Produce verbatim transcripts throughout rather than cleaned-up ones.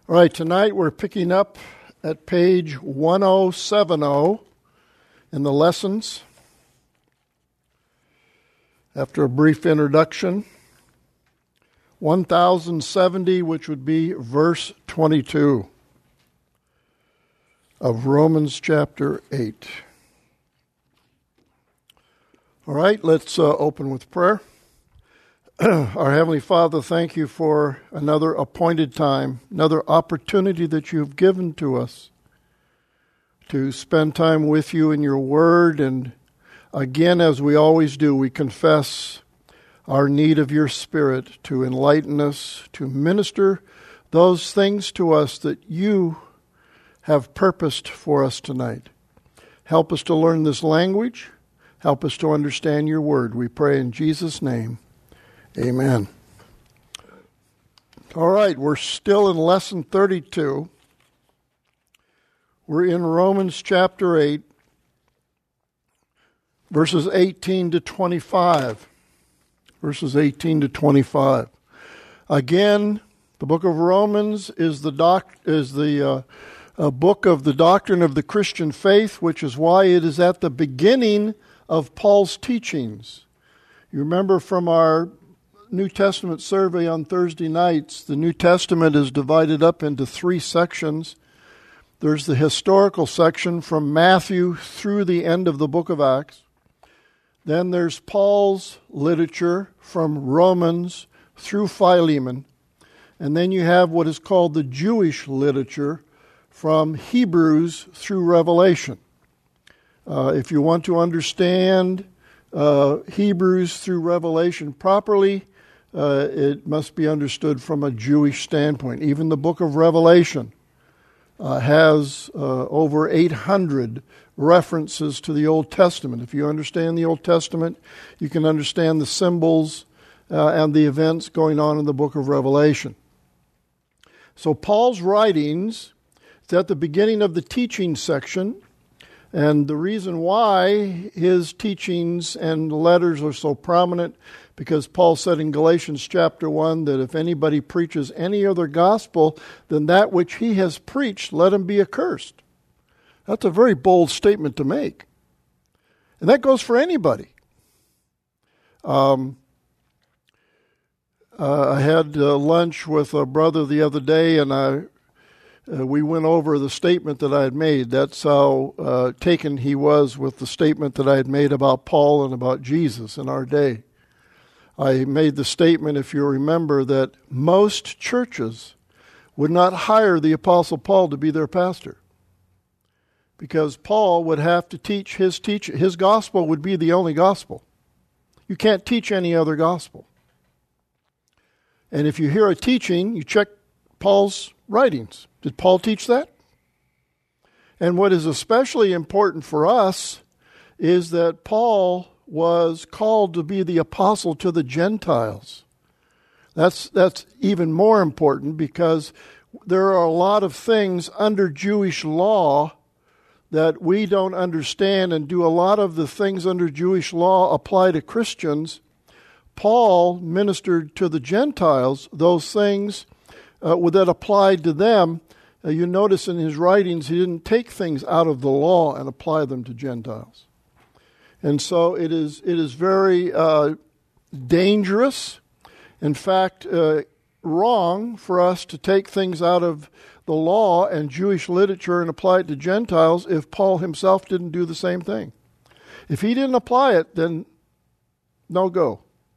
All right, tonight we're picking up at page ten seventy in the lessons. After a brief introduction, one thousand seventy, which would be verse twenty-two of Romans chapter eight. All right, let's uh, open with prayer. Our Heavenly Father, thank you for another appointed time, another opportunity that you've given to us to spend time with you in your word. And again, as we always do, we confess our need of your Spirit to enlighten us, to minister those things to us that you have purposed for us tonight. Help us to learn this language. Help us to understand your word. We pray in Jesus' name. Amen. All right, we're still in lesson thirty-two. We're in Romans chapter eight, verses eighteen to twenty-five. Verses eighteen to twenty-five. Again, the book of Romans is the doc is the uh, a book of the doctrine of the Christian faith, which is why it is at the beginning of Paul's teachings. You remember from our New Testament survey on Thursday nights, the New Testament is divided up into three sections. There's the historical section from Matthew through the end of the book of Acts. Then there's Paul's literature from Romans through Philemon. And then you have what is called the Jewish literature from Hebrews through Revelation. Uh, if you want to understand uh, Hebrews through Revelation properly, Uh, it must be understood from a Jewish standpoint. Even the book of Revelation uh, has uh, over eight hundred references to the Old Testament. If you understand the Old Testament, you can understand the symbols uh, and the events going on in the book of Revelation. So Paul's writings is at the beginning of the teaching section, and the reason why his teachings and letters are so prominent, because Paul said in Galatians chapter one that if anybody preaches any other gospel than that which he has preached, let him be accursed. That's a very bold statement to make. And that goes for anybody. Um, uh, I had uh, lunch with a brother the other day, and I uh, we went over the statement that I had made. That's how uh, taken he was with the statement that I had made about Paul and about Jesus in our day. I made the statement, if you remember, that most churches would not hire the Apostle Paul to be their pastor, because Paul would have to teach his teach his gospel would be the only gospel. You can't teach any other gospel. And if you hear a teaching, you check Paul's writings. Did Paul teach that? And what is especially important for us is that Paul was called to be the apostle to the Gentiles. That's that's even more important, because there are a lot of things under Jewish law that we don't understand, and do a lot of the things under Jewish law apply to Christians. Paul ministered to the Gentiles those things uh, that applied to them. Uh, you notice in his writings he didn't take things out of the law and apply them to Gentiles. And so it is it is very uh, dangerous, in fact, uh, wrong for us to take things out of the law and Jewish literature and apply it to Gentiles if Paul himself didn't do the same thing. If he didn't apply it, then no go.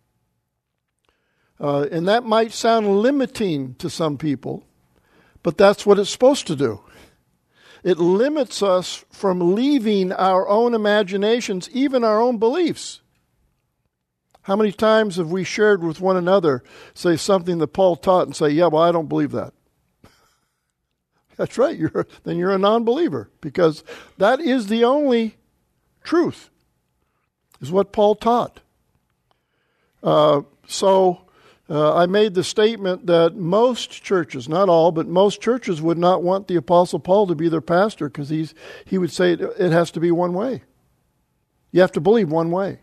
Uh, and that might sound limiting to some people, but that's what it's supposed to do. It limits us from leaving our own imaginations, even our own beliefs. How many times have we shared with one another, say something that Paul taught, and say, yeah, well, I don't believe that. That's right. You're, then you're a non-believer, because that is the only truth, is what Paul taught. Uh, so Uh, I made the statement that most churches, not all, but most churches would not want the Apostle Paul to be their pastor, because he's he would say it, it has to be one way. You have to believe one way.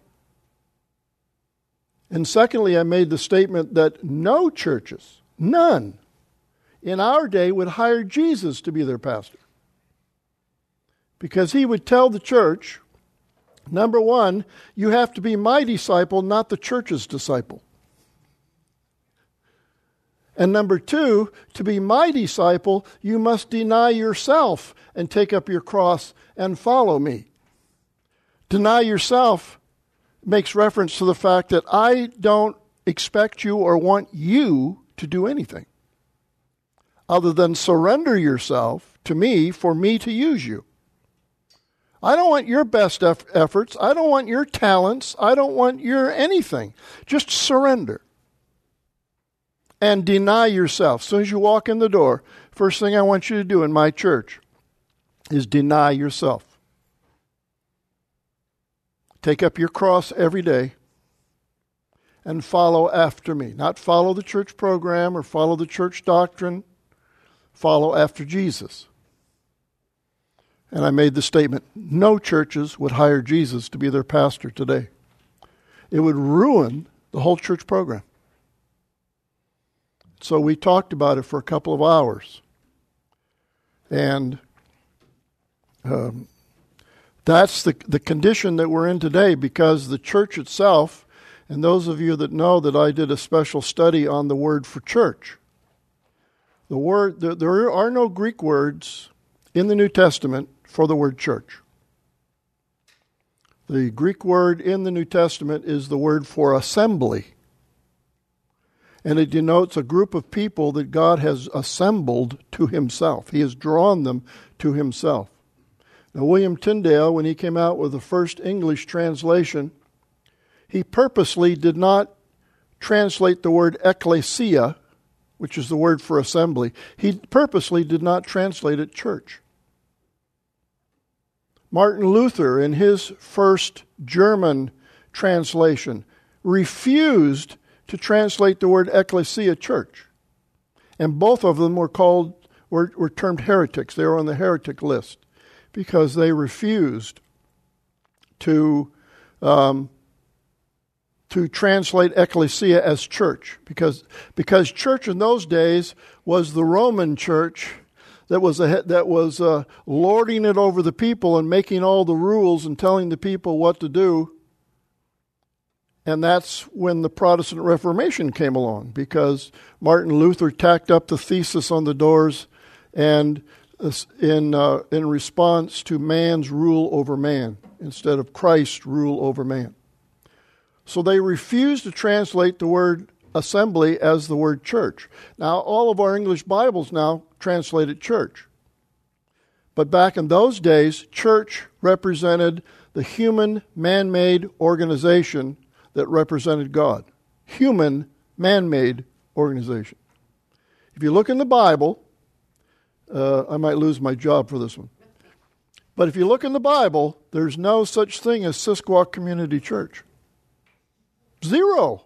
And secondly, I made the statement that no churches, none, in our day would hire Jesus to be their pastor. Because he would tell the church, number one, you have to be my disciple, not the church's disciple. And number two, to be my disciple, you must deny yourself and take up your cross and follow me. Deny yourself makes reference to the fact that I don't expect you or want you to do anything other than surrender yourself to me for me to use you. I don't want your best eff- efforts. I don't want your talents. I don't want your anything. Just surrender. And deny yourself. As soon as you walk in the door, first thing I want you to do in my church is deny yourself. Take up your cross every day and follow after me. Not follow the church program or follow the church doctrine. Follow after Jesus. And I made the statement, no churches would hire Jesus to be their pastor today. It would ruin the whole church program. So we talked about it for a couple of hours. And um, that's the, the condition that we're in today, because the church itself, and those of you that know that I did a special study on the word for church. The word there, there are no Greek words in the New Testament for the word church. The Greek word in the New Testament is the word for assembly. And it denotes a group of people that God has assembled to himself. He has drawn them to himself. Now, William Tyndale, when he came out with the first English translation, he purposely did not translate the word ecclesia, which is the word for assembly. He purposely did not translate it church. Martin Luther, in his first German translation, refused to translate the word ecclesia, church. And both of them were called, were, were termed heretics. They were on the heretic list because they refused to um, to translate ecclesia as church. Because, because church in those days was the Roman church that was a, that was uh, lording it over the people and making all the rules and telling the people what to do. And that's when the Protestant Reformation came along, because Martin Luther tacked up the thesis on the doors and in uh, in response to man's rule over man instead of Christ's rule over man. So they refused to translate the word assembly as the word church. Now, all of our English Bibles now translate it church. But back in those days, church represented the human, man-made organization that represented God. Human, man-made organization. If you look in the Bible, uh, I might lose my job for this one. But if you look in the Bible, there's no such thing as Sisquoc Community Church. Zero.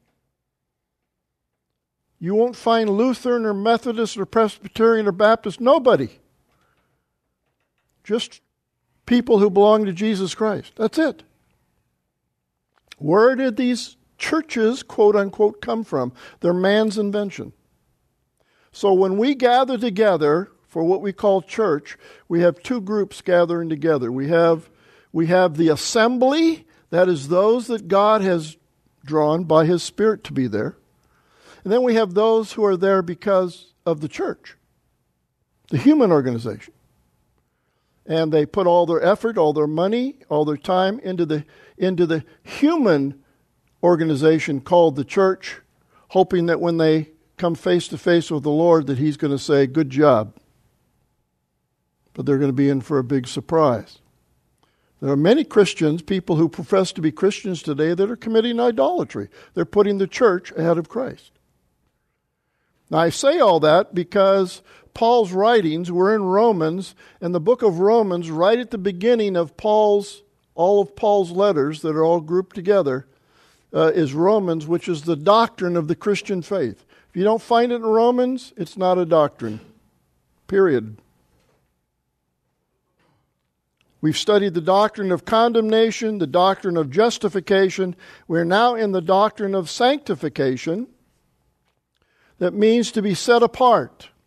You won't find Lutheran or Methodist or Presbyterian or Baptist, nobody. Just people who belong to Jesus Christ. That's it. Where did these churches, quote unquote, come from? They're man's invention. So when we gather together for what we call church, we have two groups gathering together. We have we have the assembly, that is those that God has drawn by his Spirit to be there. And then we have those who are there because of the church, the human organization. And they put all their effort, all their money, all their time into the into the human organization called the church, hoping that when they come face to face with the Lord that he's going to say, good job. But they're going to be in for a big surprise. There are many Christians, people who profess to be Christians today, that are committing idolatry. They're putting the church ahead of Christ. Now, I say all that because Paul's writings were in Romans, and the book of Romans, right at the beginning of Paul's, all of Paul's letters that are all grouped together, uh, is Romans, which is the doctrine of the Christian faith. If you don't find it in Romans, it's not a doctrine. Period. We've studied the doctrine of condemnation, the doctrine of justification. We're now in the doctrine of sanctification. That means to be set apart.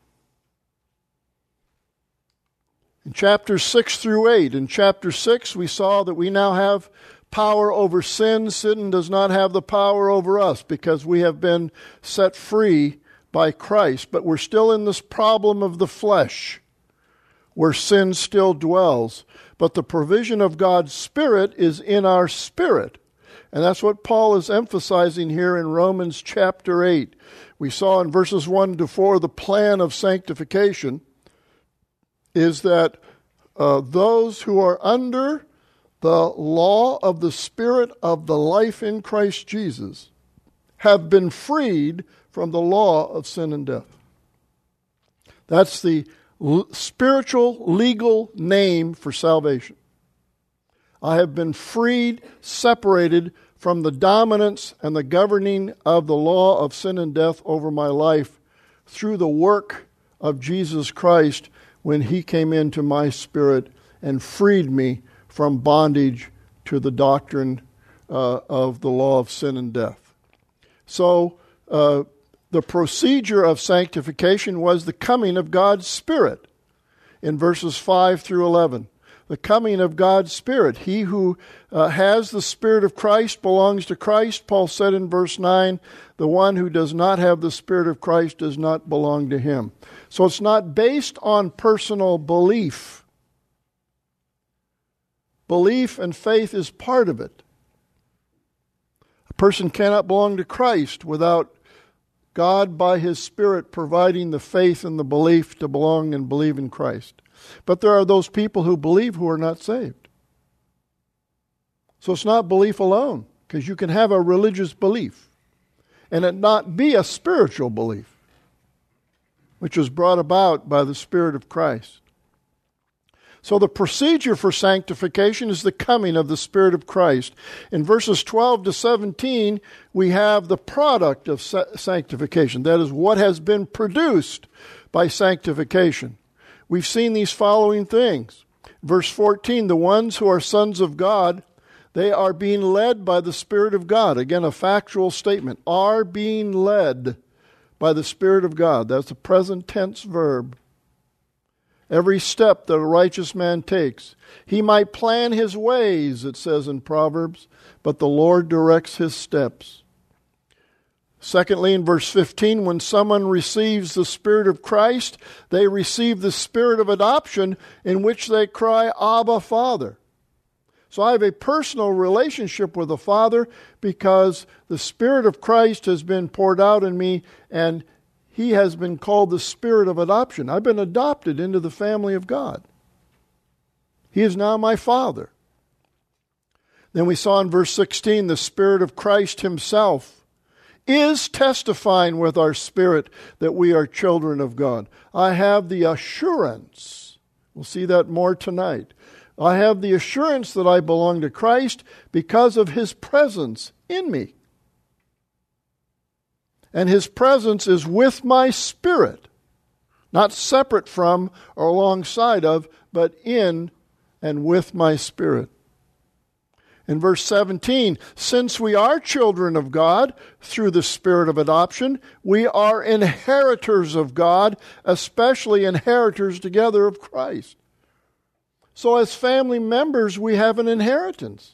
In chapters six through eight, in chapter six, we saw that we now have power over sin. Sin does not have the power over us because we have been set free by Christ. But we're still in this problem of the flesh where sin still dwells. But the provision of God's Spirit is in our spirit. And that's what Paul is emphasizing here in Romans chapter eight. We saw in verses one to four the plan of sanctification is that uh, those who are under the law of the Spirit of the life in Christ Jesus have been freed from the law of sin and death. That's the l- spiritual, legal name for salvation. I have been freed, separated from the dominance and the governing of the law of sin and death over my life through the work of Jesus Christ when He came into my spirit and freed me from bondage to the doctrine uh, of the law of sin and death. So uh, the procedure of sanctification was the coming of God's Spirit in verses five through eleven. The coming of God's Spirit. He who uh, has the Spirit of Christ belongs to Christ. Paul said in verse nine, the one who does not have the Spirit of Christ does not belong to him. So it's not based on personal belief. Belief and faith is part of it. A person cannot belong to Christ without God by His Spirit providing the faith and the belief to belong and believe in Christ. But there are those people who believe who are not saved. So it's not belief alone, because you can have a religious belief and it not be a spiritual belief, which is brought about by the Spirit of Christ. So the procedure for sanctification is the coming of the Spirit of Christ. In verses twelve to seventeen, we have the product of sanctification. That is what has been produced by sanctification. We've seen these following things. Verse fourteen, the ones who are sons of God, they are being led by the Spirit of God. Again, a factual statement. Are being led by the Spirit of God. That's a present tense verb. Every step that a righteous man takes. He might plan his ways, it says in Proverbs, but the Lord directs his steps. Secondly, in verse fifteen, when someone receives the Spirit of Christ, they receive the Spirit of adoption in which they cry, Abba, Father. So I have a personal relationship with the Father because the Spirit of Christ has been poured out in me and He has been called the Spirit of adoption. I've been adopted into the family of God. He is now my Father. Then we saw in verse sixteen, the Spirit of Christ Himself is testifying with our spirit that we are children of God. I have the assurance, we'll see that more tonight. I have the assurance that I belong to Christ because of His presence in me. And His presence is with my spirit, not separate from or alongside of, but in and with my spirit. In verse seventeen, since we are children of God through the Spirit of adoption, we are inheritors of God, especially inheritors together of Christ. So as family members, we have an inheritance.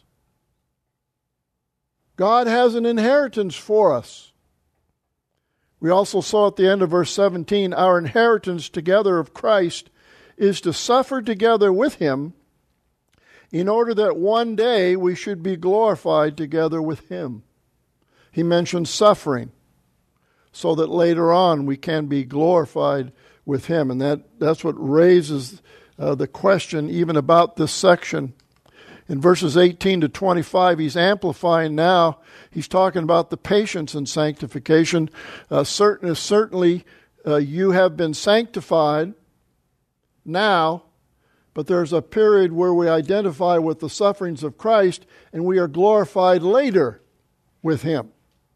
God has an inheritance for us. We also saw at the end of verse seventeen, our inheritance together of Christ is to suffer together with Him in order that one day we should be glorified together with Him. He mentions suffering so that later on we can be glorified with Him. And that, that's what raises uh, the question even about this section. In verses eighteen to twenty-five, he's amplifying now. He's talking about the patience in sanctification. Uh, certain, certainly uh, you have been sanctified now, but there's a period where we identify with the sufferings of Christ and we are glorified later with Him.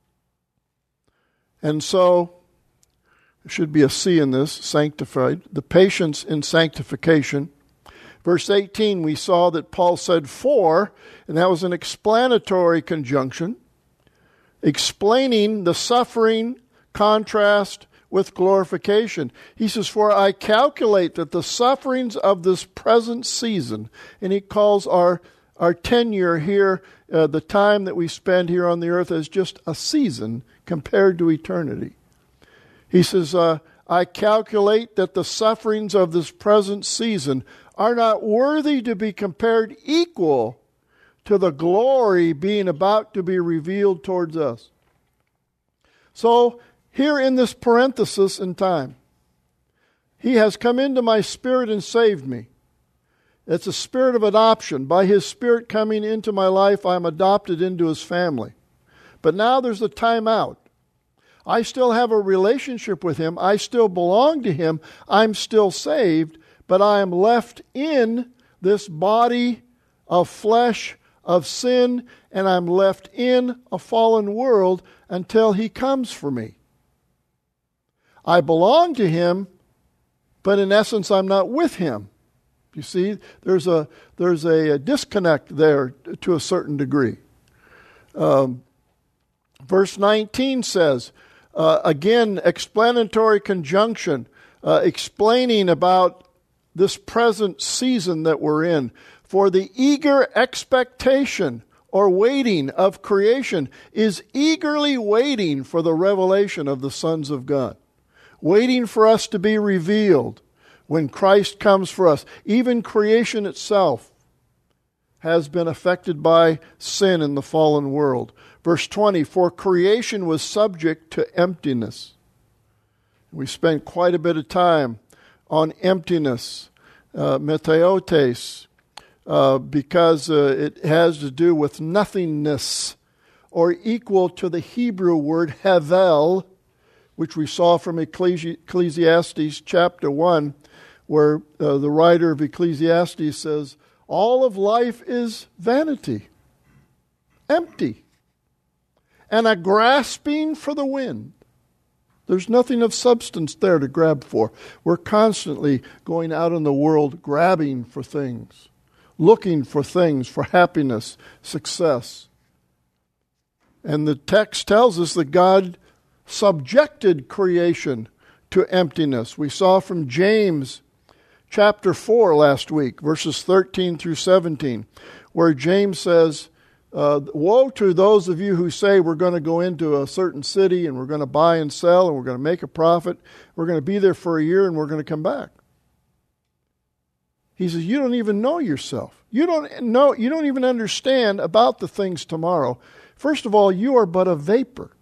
And so, there should be a C in this, sanctified. The patience in sanctification. Verse eighteen, we saw that Paul said for, and that was an explanatory conjunction, explaining the suffering contrast with glorification. He says, for I calculate that the sufferings of this present season, and he calls our, our tenure here, uh, the time that we spend here on the earth, as just a season compared to eternity. He says, uh, I calculate that the sufferings of this present season are not worthy to be compared equal to the glory being about to be revealed towards us. So, here in this parenthesis in time, He has come into my spirit and saved me. It's a spirit of adoption. By His Spirit coming into my life, I'm adopted into His family. But now there's a time out. I still have a relationship with Him. I still belong to Him. I'm still saved, but I am left in this body of flesh, of sin, and I'm left in a fallen world until He comes for me. I belong to Him, but in essence I'm not with Him. You see, there's a there's a, a disconnect there to a certain degree. Um, verse nineteen says, uh, again, explanatory conjunction, uh, explaining about this present season that we're in. For the eager expectation or waiting of creation is eagerly waiting for the revelation of the sons of God. Waiting for us to be revealed when Christ comes for us. Even creation itself has been affected by sin in the fallen world. Verse twenty, for creation was subject to emptiness. We spent quite a bit of time on emptiness, uh, meteotes, uh, because uh, it has to do with nothingness, or equal to the Hebrew word havel, which we saw from Ecclesi- Ecclesiastes chapter one, where uh, the writer of Ecclesiastes says, all of life is vanity, empty, and a grasping for the wind. There's nothing of substance there to grab for. We're constantly going out in the world grabbing for things, looking for things, for happiness, success. And the text tells us that God subjected creation to emptiness. We saw from James chapter four last week, verses thirteen through seventeen, where James says, uh, woe to those of you who say we're going to go into a certain city and we're going to buy and sell and we're going to make a profit. We're going to be there for a year and we're going to come back. He says, you don't even know yourself. You don't know, you don't even understand about the things tomorrow. First of all, you are but a vapor.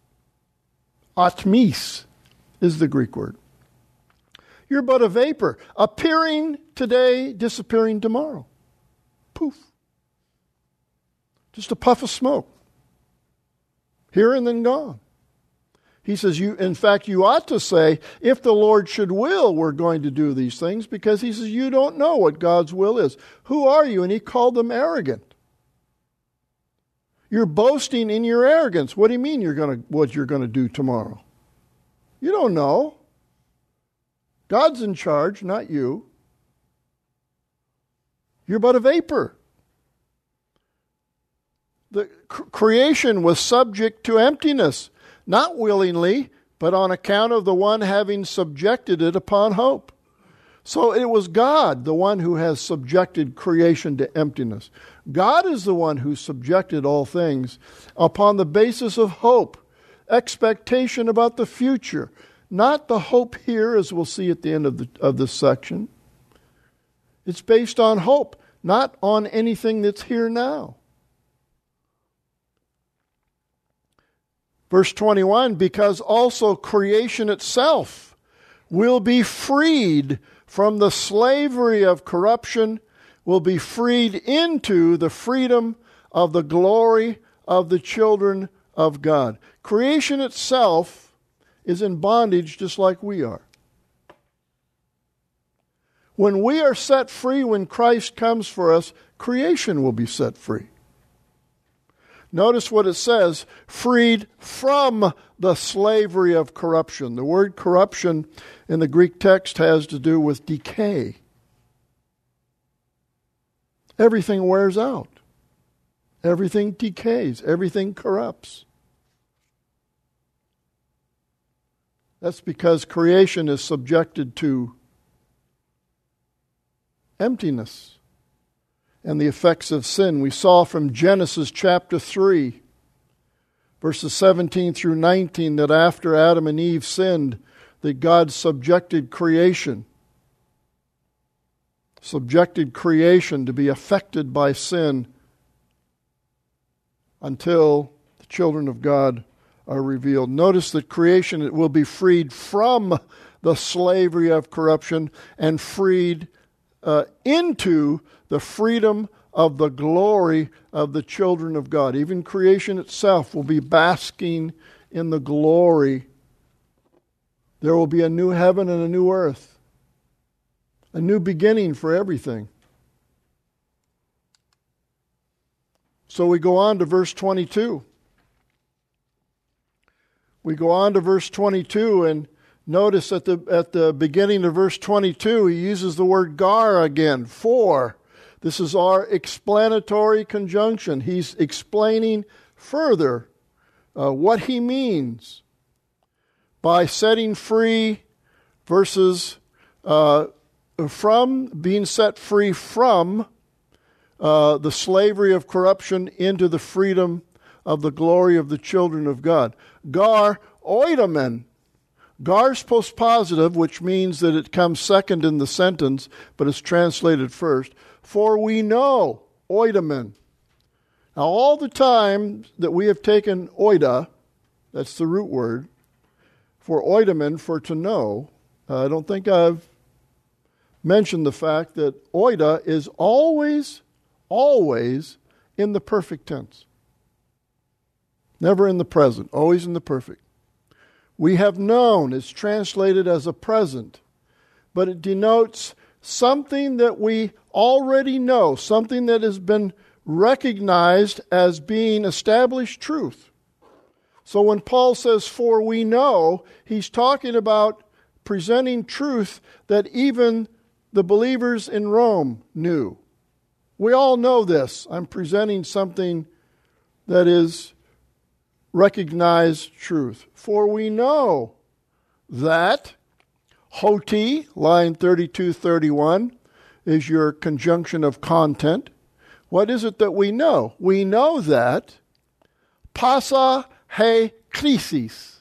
Atmis is the Greek word. You're but a vapor, appearing today, disappearing tomorrow. Poof. Just a puff of smoke. Here and then gone. He says, you, in fact, you ought to say, if the Lord should will, we're going to do these things, because he says, you don't know what God's will is. Who are you? And he called them arrogant. You're boasting in your arrogance. What do you mean you're going to, what you're going to do tomorrow? You don't know. God's in charge, not you. You're but a vapor. The cr- creation was subject to emptiness, not willingly, but on account of the one having subjected it upon hope. So it was God, the one who has subjected creation to emptiness. God is the one who subjected all things upon the basis of hope, expectation about the future. Not the hope here, as we'll see at the end of, the, of this section. It's based on hope, not on anything that's here now. Verse twenty-one, because also creation itself will be freed from the slavery of corruption, will be freed into the freedom of the glory of the children of God. Creation itself is in bondage just like we are. When we are set free, when Christ comes for us, creation will be set free. Notice what it says, freed from the slavery of corruption. The word corruption in the Greek text has to do with decay. Everything wears out. Everything decays. Everything corrupts. That's because creation is subjected to emptiness and the effects of sin. We saw from Genesis chapter three, verses seventeen through nineteen, that after Adam and Eve sinned, that God subjected creation, subjected creation to be affected by sin until the children of God are revealed. Notice that creation it will be freed from the slavery of corruption and freed uh, into the freedom of the glory of the children of God. Even creation itself will be basking in the glory. There will be a new heaven and a new earth, a new beginning for everything. So we go on to verse twenty-two. We go on to verse twenty-two, and notice at the at the beginning of verse twenty-two, he uses the word gar again, for. This is our explanatory conjunction. He's explaining further uh, what he means by setting free versus uh, from being set free from uh, the slavery of corruption into the freedom of the glory of the children of God. Gar oidamen. Gar's postpositive, which means that it comes second in the sentence, but it's translated first. For we know, oidamen. Now, all the time that we have taken oida, that's the root word, for oidamen, for to know, uh, I don't think I've mentioned the fact that oida is always, always in the perfect tense. Never in the present, always in the perfect. We have known is translated as a present, but it denotes something that we already know, something that has been recognized as being established truth. So when Paul says, for we know, he's talking about presenting truth that even the believers in Rome knew. We all know this. I'm presenting something that is recognized truth. For we know that hoti, line thirty-two thirty-one, is your conjunction of content. What is it that we know? We know that pasa he krisis,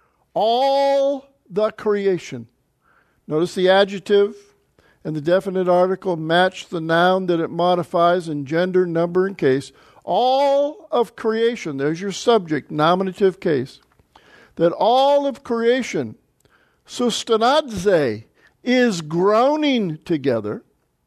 all the creation. Notice the adjective and the definite article match the noun that it modifies in gender, number, and case. All of creation, there's your subject, nominative case, that all of creation, sustanadze, is groaning together,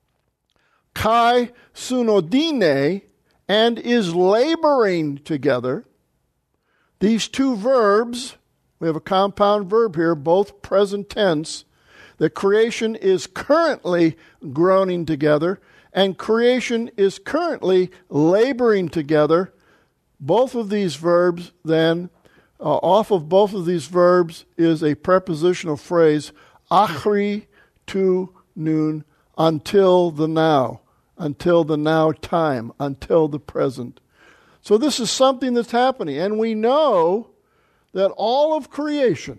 kai sunodine, and is laboring together. These two verbs, we have a compound verb here, both present tense, that creation is currently groaning together, and creation is currently laboring together. Both of these verbs, then, uh, off of both of these verbs is a prepositional phrase, achri tu nun, until the now, until the now time, until the present. So this is something that's happening, and we know that all of creation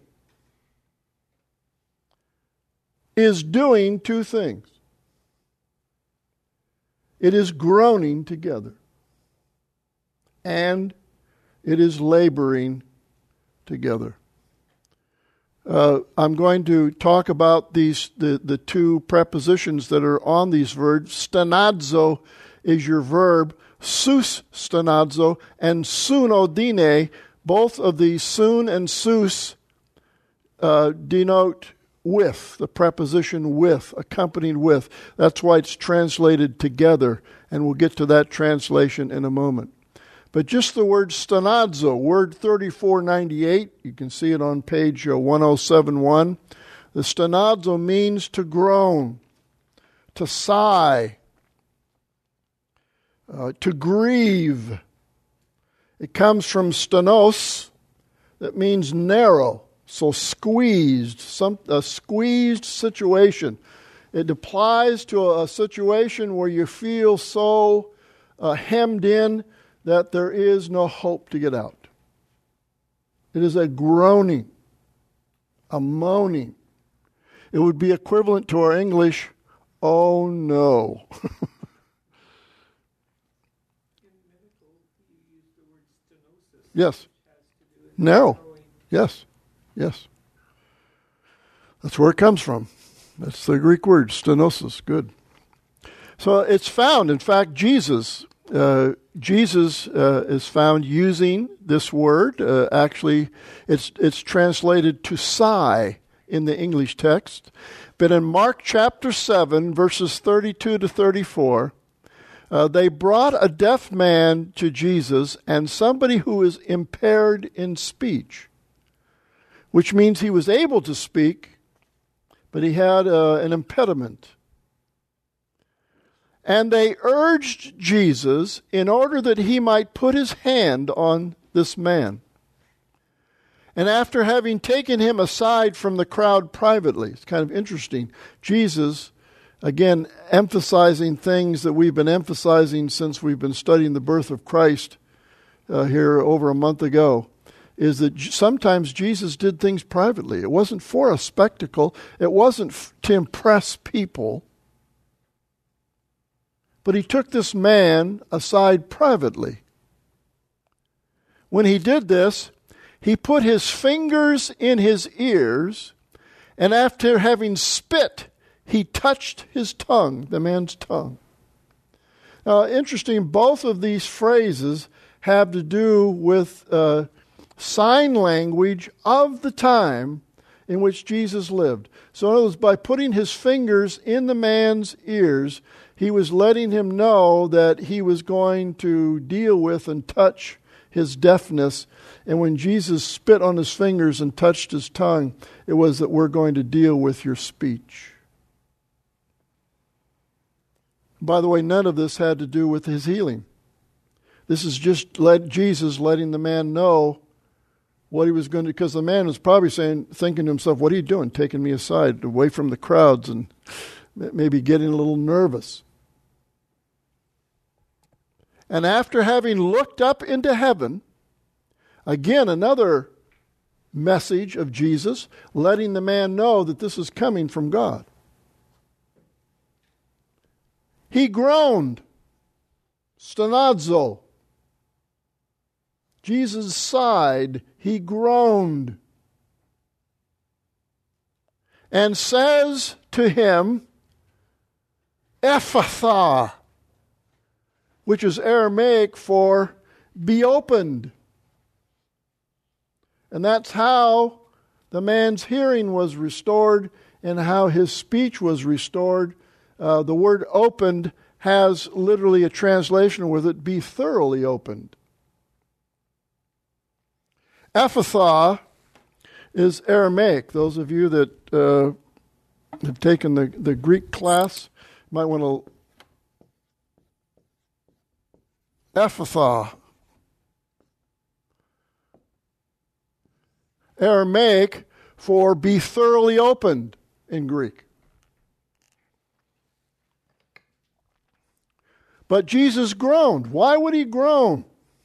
is doing two things. It is groaning together, and it is laboring together. Uh, I'm going to talk about these the, the two prepositions that are on these verbs. Stenadzo is your verb, sus stenadzo, and sunodine. Both of these, sun and sus, uh, denote with, the preposition with, accompanied with. That's why it's translated together, and we'll get to that translation in a moment. But just the word stenadzo, word thirty-four ninety-eight, you can see it on page one oh seven one. The stenadzo means to groan, to sigh, uh, to grieve. It comes from stenos, that means narrow. So squeezed, some a squeezed situation. It applies to a, a situation where you feel so uh, hemmed in that there is no hope to get out. It is a groaning, a moaning. It would be equivalent to our English, oh no. Yes. No. Yes. Yes. That's where it comes from. That's the Greek word, stenosis. Good. So it's found, in fact, Jesus, uh, Jesus uh, is found using this word. Uh, actually, it's it's translated to sigh in the English text. But in Mark chapter seven, verses thirty-two to thirty-four, Uh, they brought a deaf man to Jesus and somebody who is impaired in speech, which means he was able to speak, but he had uh, an impediment. And they urged Jesus in order that he might put his hand on this man. And after having taken him aside from the crowd privately, it's kind of interesting, Jesus, again, emphasizing things that we've been emphasizing since we've been studying the birth of Christ uh, here over a month ago, is that sometimes Jesus did things privately. It wasn't for a spectacle. It wasn't f- to impress people. But he took this man aside privately. When he did this, he put his fingers in his ears, and after having spit, he touched his tongue, the man's tongue. Now, interesting, both of these phrases have to do with uh, sign language of the time in which Jesus lived. So in other words, by putting his fingers in the man's ears, he was letting him know that he was going to deal with and touch his deafness. And when Jesus spit on his fingers and touched his tongue, it was that we're going to deal with your speech. By the way, none of this had to do with his healing. This is just let Jesus letting the man know what he was going to, because the man was probably saying, thinking to himself, what are you doing, taking me aside, away from the crowds, and maybe getting a little nervous. And after having looked up into heaven, again, another message of Jesus, letting the man know that this is coming from God. He groaned, stenazo. Jesus sighed, he groaned, and says to him, Ephatha, which is Aramaic for be opened. And that's how the man's hearing was restored and how his speech was restored. Uh, the word opened has literally a translation with it, be thoroughly opened. Ephatha is Aramaic. Those of you that uh, have taken the, the Greek class might want to. Ephatha. Aramaic for be thoroughly opened in Greek. But Jesus groaned. Why would he groan?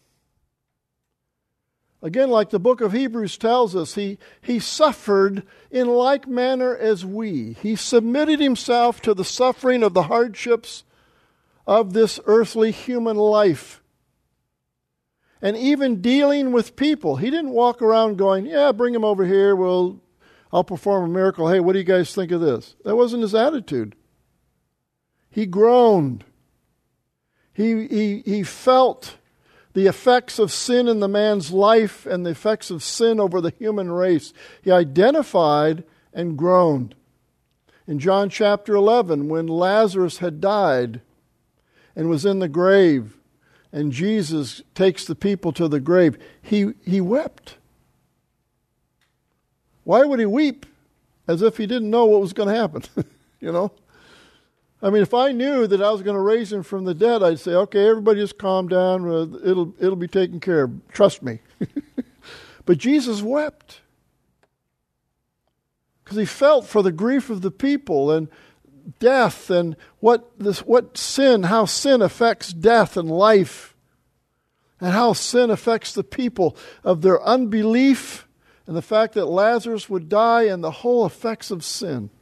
Again, like the book of Hebrews tells us, he, he suffered in like manner as we. He submitted himself to the suffering of the hardships of this earthly human life. And even dealing with people. He didn't walk around going, yeah, bring him over here, we'll, I'll perform a miracle. Hey, what do you guys think of this? That wasn't his attitude. He groaned. He, he, he felt the effects of sin in the man's life and the effects of sin over the human race. He identified and groaned. In John chapter eleven, when Lazarus had died and was in the grave, and Jesus takes the people to the grave, he, he wept. Why would he weep? As if he didn't know what was going to happen, you know? I mean, if I knew that I was going to raise him from the dead, I'd say, okay, everybody just calm down. It'll, it'll be taken care of. Trust me. But Jesus wept. Because he felt for the grief of the people and death and what this, what sin, how sin affects death and life. And how sin affects the people of their unbelief and the fact that Lazarus would die and the whole effects of sin.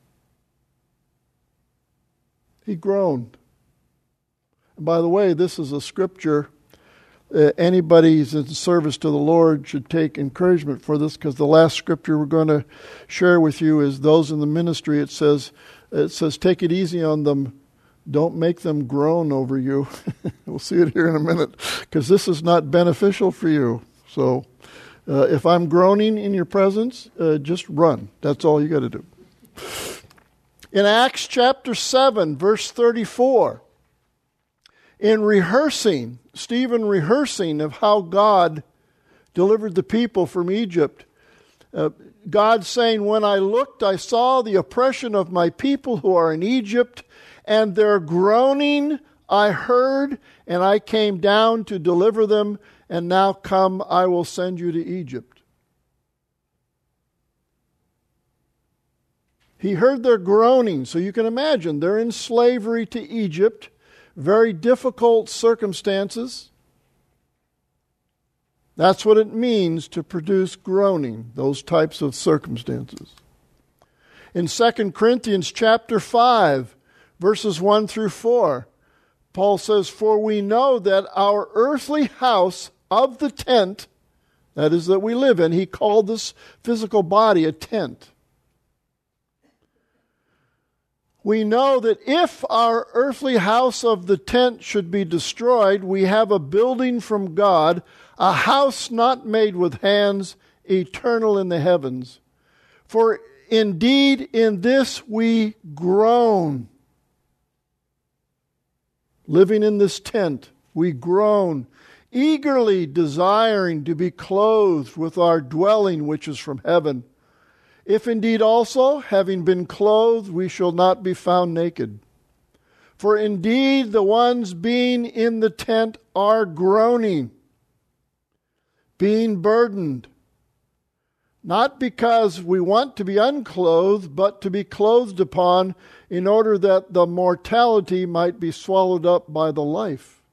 He groaned. And by the way, this is a scripture. Uh, anybody who's in service to the Lord should take encouragement for this, because the last scripture we're going to share with you is those in the ministry. It says, it says, take it easy on them. Don't make them groan over you. We'll see it here in a minute, because this is not beneficial for you. So uh, if I'm groaning in your presence, uh, just run. That's all you got to do. In Acts chapter seven, verse thirty-four, in rehearsing, Stephen rehearsing of how God delivered the people from Egypt, uh, God saying, when I looked, I saw the oppression of my people who are in Egypt, and their groaning I heard, and I came down to deliver them, and now come, I will send you to Egypt. He heard their groaning, so you can imagine they're in slavery to Egypt, very difficult circumstances. That's what it means to produce groaning, those types of circumstances. In Second Corinthians chapter five, verses one through four, Paul says, for we know that our earthly house of the tent, that is, that we live in, he called this physical body a tent. We know that if our earthly house of the tent should be destroyed, we have a building from God, a house not made with hands, eternal in the heavens. For indeed in this we groan. Living in this tent, we groan, eagerly desiring to be clothed with our dwelling which is from heaven. If indeed also, having been clothed, we shall not be found naked. For indeed the ones being in the tent are groaning, being burdened, not because we want to be unclothed, but to be clothed upon, in order that the mortality might be swallowed up by the life.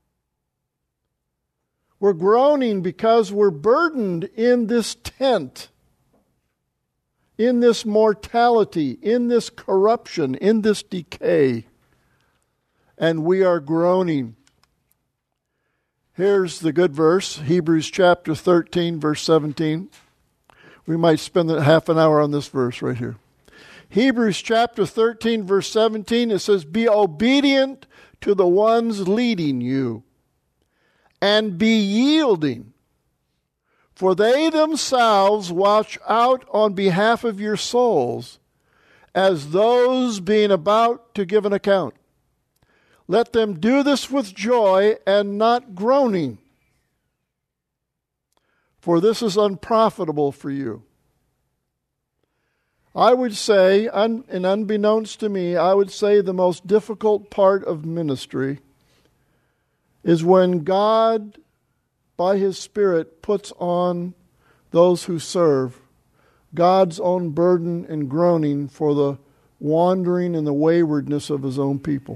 We're groaning because we're burdened in this tent, in this mortality, in this corruption, in this decay. And we are groaning. Here's the good verse, Hebrews chapter thirteen, verse seventeen. We might spend half an hour on this verse right here. Hebrews chapter thirteen, verse seventeen, it says, be obedient to the ones leading you, and be yielding, for they themselves watch out on behalf of your souls, as those being about to give an account. Let them do this with joy and not groaning, for this is unprofitable for you. I would say, un, and unbeknownst to me, I would say the most difficult part of ministry is when God, by His Spirit, puts on those who serve God's own burden and groaning for the wandering and the waywardness of His own people.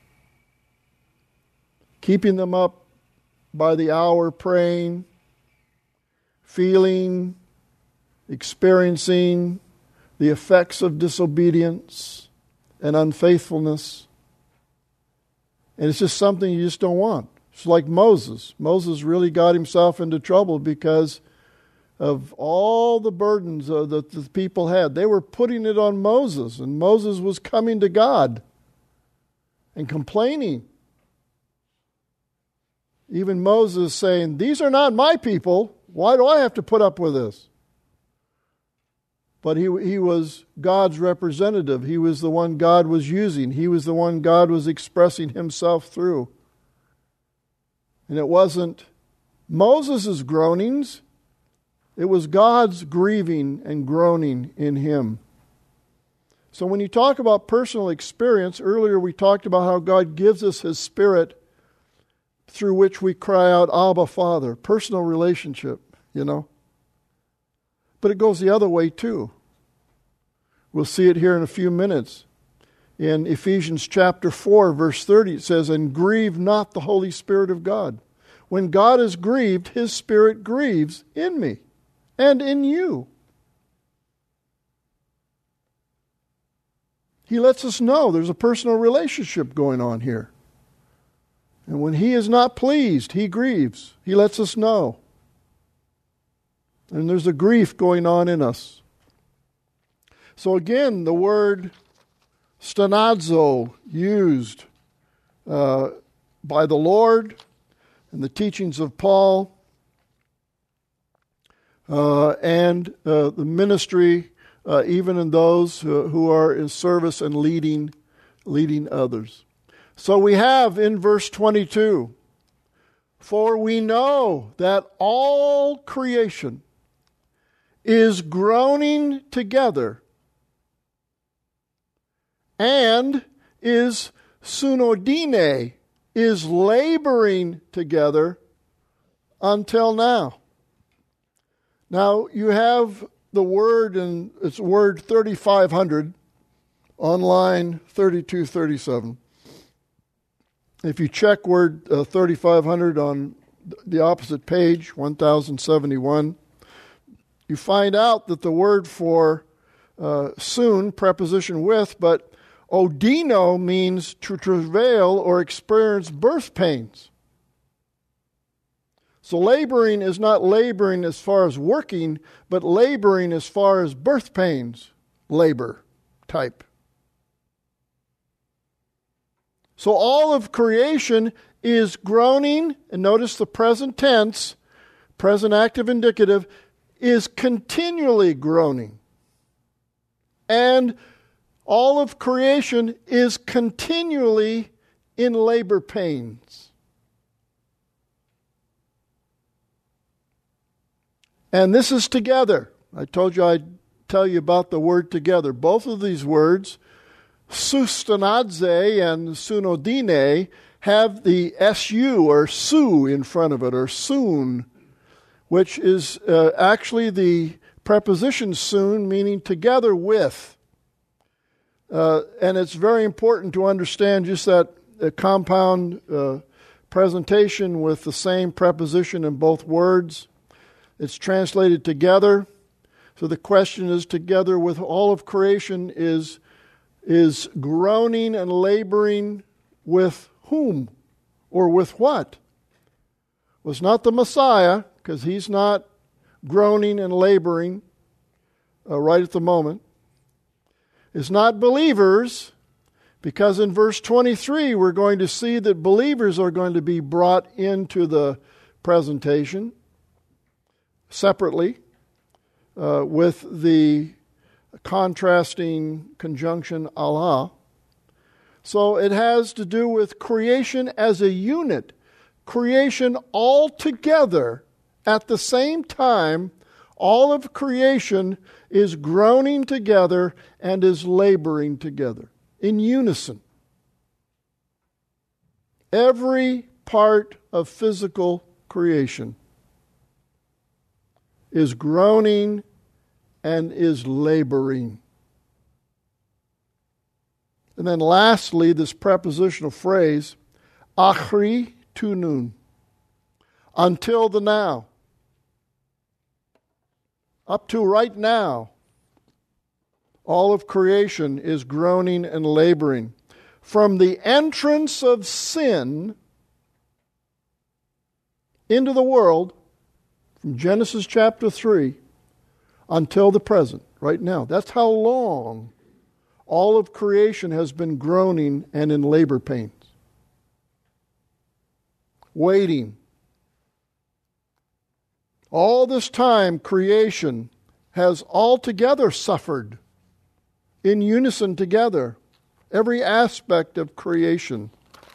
Keeping them up by the hour praying, feeling, experiencing the effects of disobedience and unfaithfulness. And it's just something you just don't want. It's like Moses. Moses really got himself into trouble because of all the burdens uh, that the people had. They were putting it on Moses, and Moses was coming to God and complaining. Even Moses saying, these are not my people. Why do I have to put up with this? But he he was God's representative. He was the one God was using. He was the one God was expressing Himself through. And it wasn't Moses' groanings. It was God's grieving and groaning in him. So when you talk about personal experience, earlier we talked about how God gives us His Spirit through which we cry out, Abba, Father. Personal relationship, you know. But it goes the other way too. We'll see it here in a few minutes. In Ephesians chapter four, verse thirty, it says, and grieve not the Holy Spirit of God. When God is grieved, His Spirit grieves in me and in you. He lets us know there's a personal relationship going on here. And when he is not pleased, he grieves. He lets us know. And there's a grief going on in us. So again, the word stenazo used uh, by the Lord and the teachings of Paul uh, and uh, the ministry, uh, even in those who, who are in service and leading, leading others. So we have in verse twenty-two, for we know that all creation is groaning together and is sunodine, is laboring together until now. Now you have the word, and it's word thirty-five hundred on line thirty-two thirty-seven. If you check word uh, thirty-five hundred on the opposite page, one thousand seventy-one, you find out that the word for uh, soon, preposition with, but odino means to travail or experience birth pains. So laboring is not laboring as far as working, but laboring as far as birth pains, labor type. So all of creation is groaning, and notice the present tense, present active indicative, is continually groaning. And all of creation is continually in labor pains. And this is together. I told you I'd tell you about the word together. Both of these words, sustanadze and sunodine, have the su or su in front of it, or soon, which is uh, actually the preposition soon, meaning together with. Uh, and it's very important to understand just that uh, compound uh, presentation with the same preposition in both words. It's translated together. So the question is, together with all of creation is, is groaning and laboring with whom? Or with what? Well, it's not the Messiah, because he's not groaning and laboring uh, right at the moment. It's not believers, because in verse twenty-three we're going to see that believers are going to be brought into the presentation separately uh, with the contrasting conjunction Allah. So it has to do with creation as a unit, creation all together at the same time. All of creation is groaning together and is laboring together in unison. Every part of physical creation is groaning and is laboring. And then lastly, this prepositional phrase, achri tunun, until the now. Up to right now, all of creation is groaning and laboring. From the entrance of sin into the world, from Genesis chapter three until the present, right now. That's how long all of creation has been groaning and in labor pains. Waiting. All this time, creation has altogether suffered in unison together. Every aspect of creation.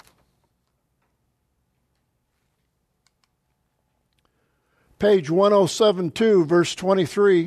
Page ten seventy-two, verse twenty-three.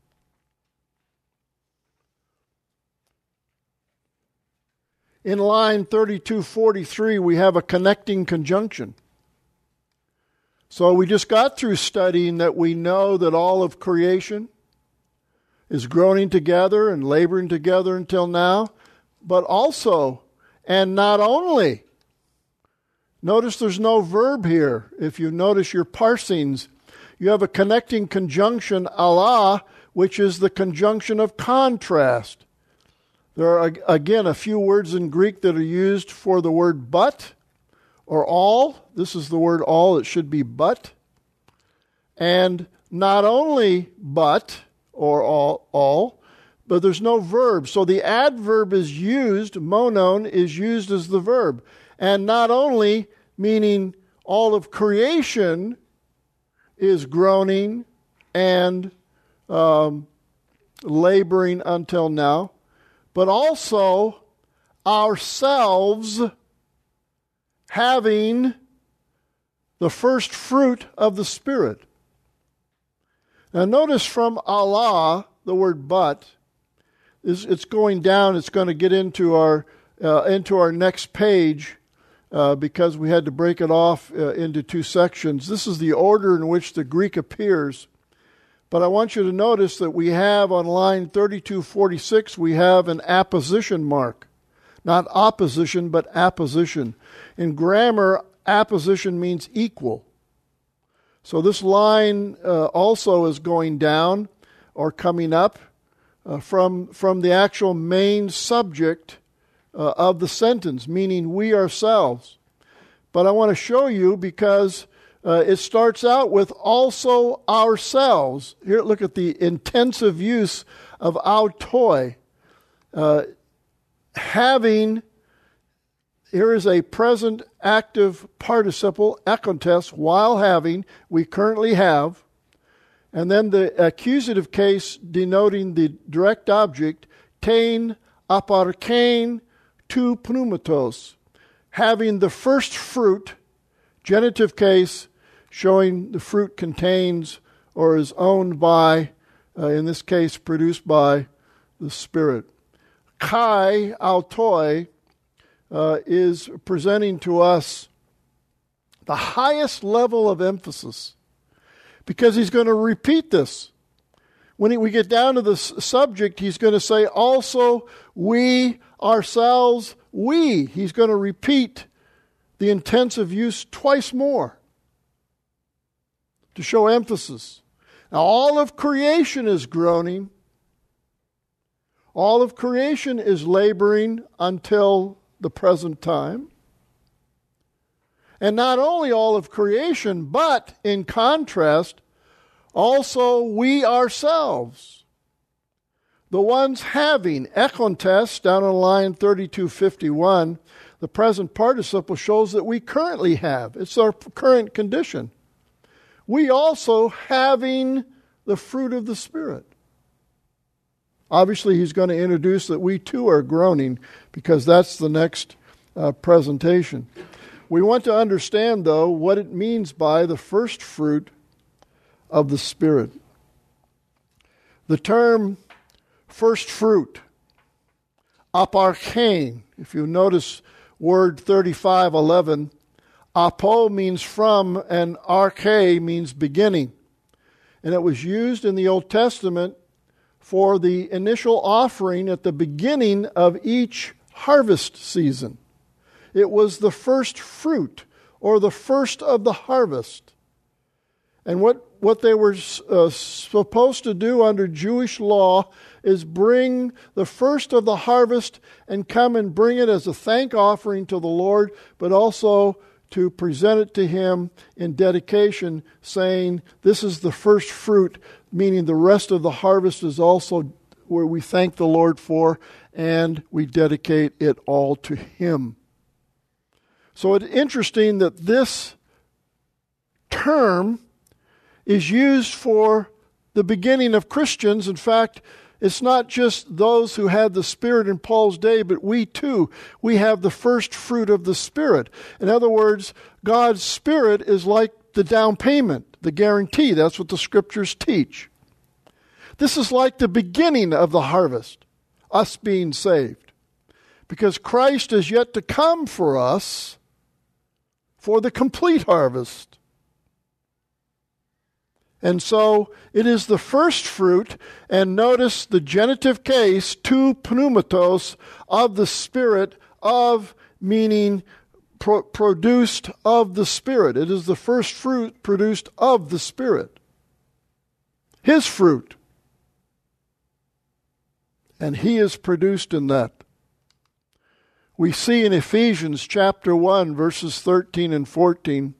In line thirty-two forty-three, we have a connecting conjunction. So we just got through studying that we know that all of creation is groaning together and laboring together until now, but also, and not only. Notice there's no verb here. If you notice your parsings, You have a connecting conjunction, ala, which is the conjunction of contrast. There are, again, a few words in Greek that are used for the word but or all. This is the word all. It should be but. And not only but or all, all, but there's no verb. So the adverb is used, monon is used as the verb. And not only meaning all of creation is groaning and um, laboring until now, but also ourselves having the first fruit of the Spirit. Now notice from Allah, the word but, is it's going down. It's going to get into our uh, into our next page uh, because we had to break it off uh, into two sections. This is the order in which the Greek appears. But I want you to notice that we have on line thirty-two forty-six, we have an apposition mark. Not opposition, but apposition. In grammar, apposition means equal. So this line uh, also is going down or coming up uh, from, from the actual main subject uh, of the sentence, meaning we ourselves. But I want to show you because uh, it starts out with also ourselves. Here, look at the intensive use of autoi. Uh, having, here is a present active participle, ekontes, while having, we currently have. And then the accusative case denoting the direct object, tein aparkein tu pneumatos, having the first fruit, genitive case, showing the fruit contains or is owned by, uh, in this case, produced by the Spirit. Kai autoi uh, is presenting to us the highest level of emphasis because he's going to repeat this. When he, we get down to the s- subject, he's going to say, also we ourselves, we. He's going to repeat the intensive use twice more to show emphasis. Now, all of creation is groaning. All of creation is laboring until the present time. And not only all of creation, but in contrast, also we ourselves, the ones having, ekontes, down on line thirty-two fifty-one, the present participle shows that we currently have. It's our current condition. We also having the fruit of the Spirit. Obviously, he's going to introduce that we too are groaning because that's the next uh, presentation. We want to understand, though, what it means by the first fruit of the Spirit. The term first fruit, aparkein, if you notice word thirty-five eleven, apo means from and arche means beginning. And it was used in the Old Testament for the initial offering at the beginning of each harvest season. It was the first fruit or the first of the harvest. And what, what they were uh, supposed to do under Jewish law is bring the first of the harvest and come and bring it as a thank offering to the Lord, but also to present it to Him in dedication, saying, this is the first fruit, meaning the rest of the harvest is also where we thank the Lord for, and we dedicate it all to Him. So it's interesting that this term is used for the beginning of Christians. In fact, it's not just those who had the Spirit in Paul's day, but we too, we have the first fruit of the Spirit. In other words, God's Spirit is like the down payment, the guarantee. That's what the Scriptures teach. This is like the beginning of the harvest, us being saved. Because Christ is yet to come for us for the complete harvest. And so it is the first fruit, and notice the genitive case, tu pneumatos, of the Spirit, of meaning pro- produced of the Spirit. It is the first fruit produced of the Spirit. His fruit. And He is produced in that. We see in Ephesians chapter one, verses thirteen and fourteen,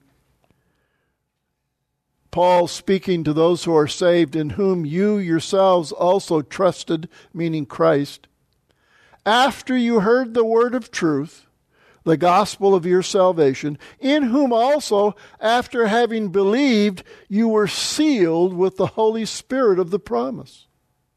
Paul speaking to those who are saved, in whom you yourselves also trusted, meaning Christ, after you heard the word of truth, the gospel of your salvation, in whom also, after having believed, you were sealed with the Holy Spirit of the promise.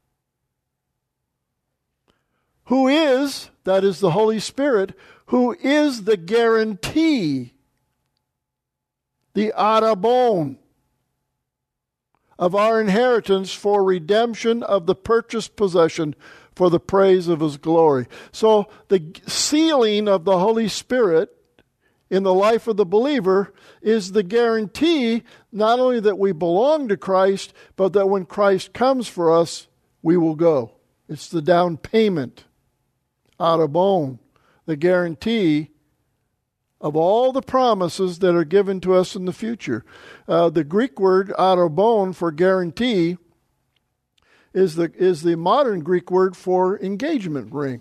Who is, that is the Holy Spirit, who is the guarantee, the arabon, of our inheritance for redemption of the purchased possession for the praise of His glory. So the sealing of the Holy Spirit in the life of the believer is the guarantee not only that we belong to Christ, but that when Christ comes for us, we will go. It's the down payment, arabon, the guarantee of all the promises that are given to us in the future. Uh, the Greek word arabon for guarantee is the is the modern Greek word for engagement ring,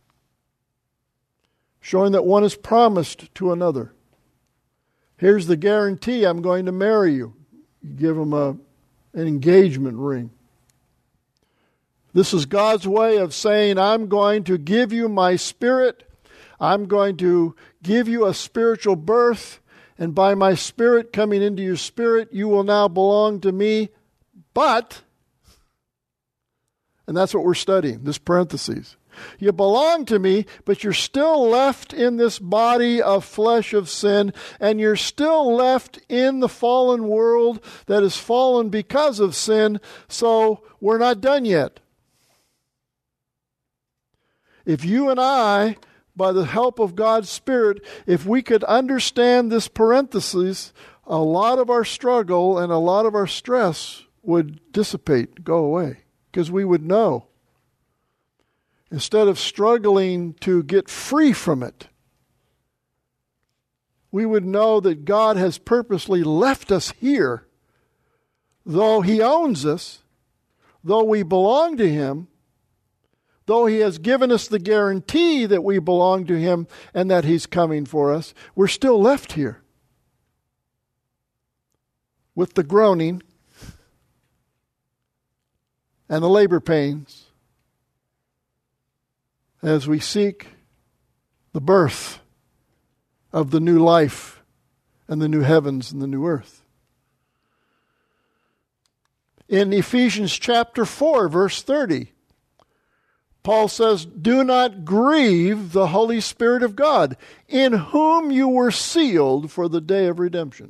showing that one is promised to another. Here's the guarantee, I'm going to marry you. You give them a, an engagement ring. This is God's way of saying, I'm going to give you my Spirit. I'm going to give you a spiritual birth, and by my Spirit coming into your spirit, you will now belong to me. But, and that's what we're studying, this parenthesis. You belong to me, but you're still left in this body of flesh of sin, and you're still left in the fallen world that is fallen because of sin, so we're not done yet. If you and I, by the help of God's Spirit, if we could understand this parenthesis, a lot of our struggle and a lot of our stress would dissipate, go away, because we would know. Instead of struggling to get free from it, we would know that God has purposely left us here, though He owns us, though we belong to Him, though He has given us the guarantee that we belong to Him and that He's coming for us, we're still left here with the groaning and the labor pains as we seek the birth of the new life and the new heavens and the new earth. In Ephesians chapter four, verse thirty, Paul says, do not grieve the Holy Spirit of God, in whom you were sealed for the day of redemption.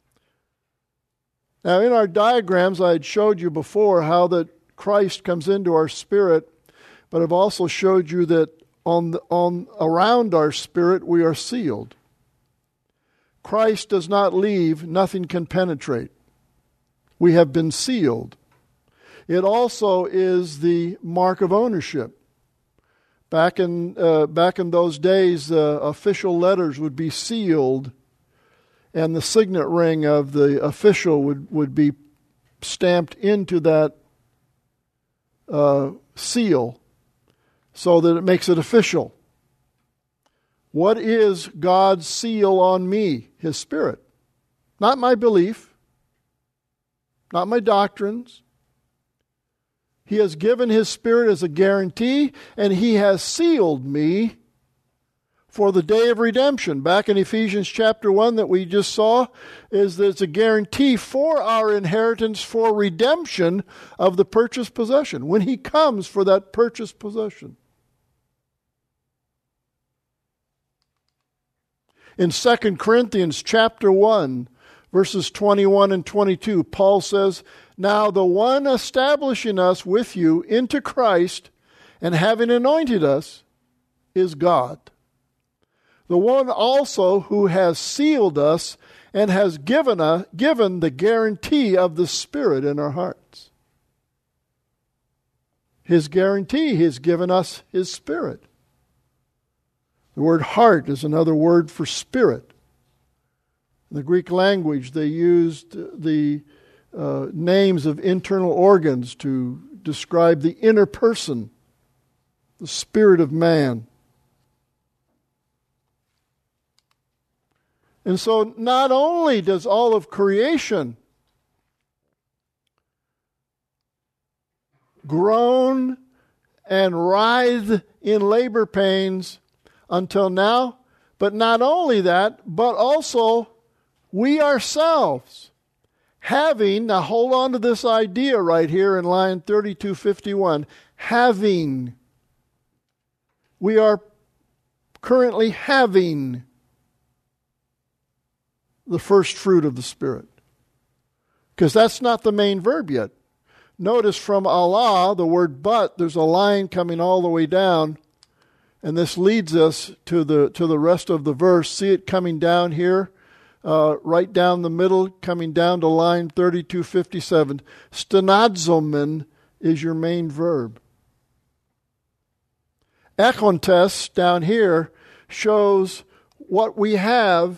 Now, in our diagrams, I had showed you before how that Christ comes into our spirit, but I've also showed you that on the, on around our spirit we are sealed. Christ does not leave, nothing can penetrate. We have been sealed. It also is the mark of ownership. Back in uh, back in those days, uh, official letters would be sealed, and the signet ring of the official would, would be stamped into that uh, seal so that it makes it official. What is God's seal on me? His Spirit. Not my belief, not my doctrines. He has given His Spirit as a guarantee, and He has sealed me for the day of redemption. Back in Ephesians chapter one that we just saw, is that it's a guarantee for our inheritance for redemption of the purchased possession, when He comes for that purchased possession. In Second Corinthians chapter one, verses twenty-one and twenty-two, Paul says, now the one establishing us with you into Christ and having anointed us is God. The one also who has sealed us and has given, a, given the guarantee of the Spirit in our hearts. His guarantee, He has given us His Spirit. The word heart is another word for spirit. In the Greek language, they used the uh, names of internal organs to describe the inner person, the spirit of man. And so not only does all of creation groan and writhe in labor pains until now, but not only that, but also we ourselves, having, now hold on to this idea right here in line thirty-two fifty-one, having, we are currently having the first fruit of the Spirit. Because that's not the main verb yet. Notice from Allah, the word but, there's a line coming all the way down, and this leads us to the to the rest of the verse. See it coming down here, uh, right down the middle, coming down to line thirty-two fifty-seven. Stenadzomen is your main verb. Ekontes down here shows what we have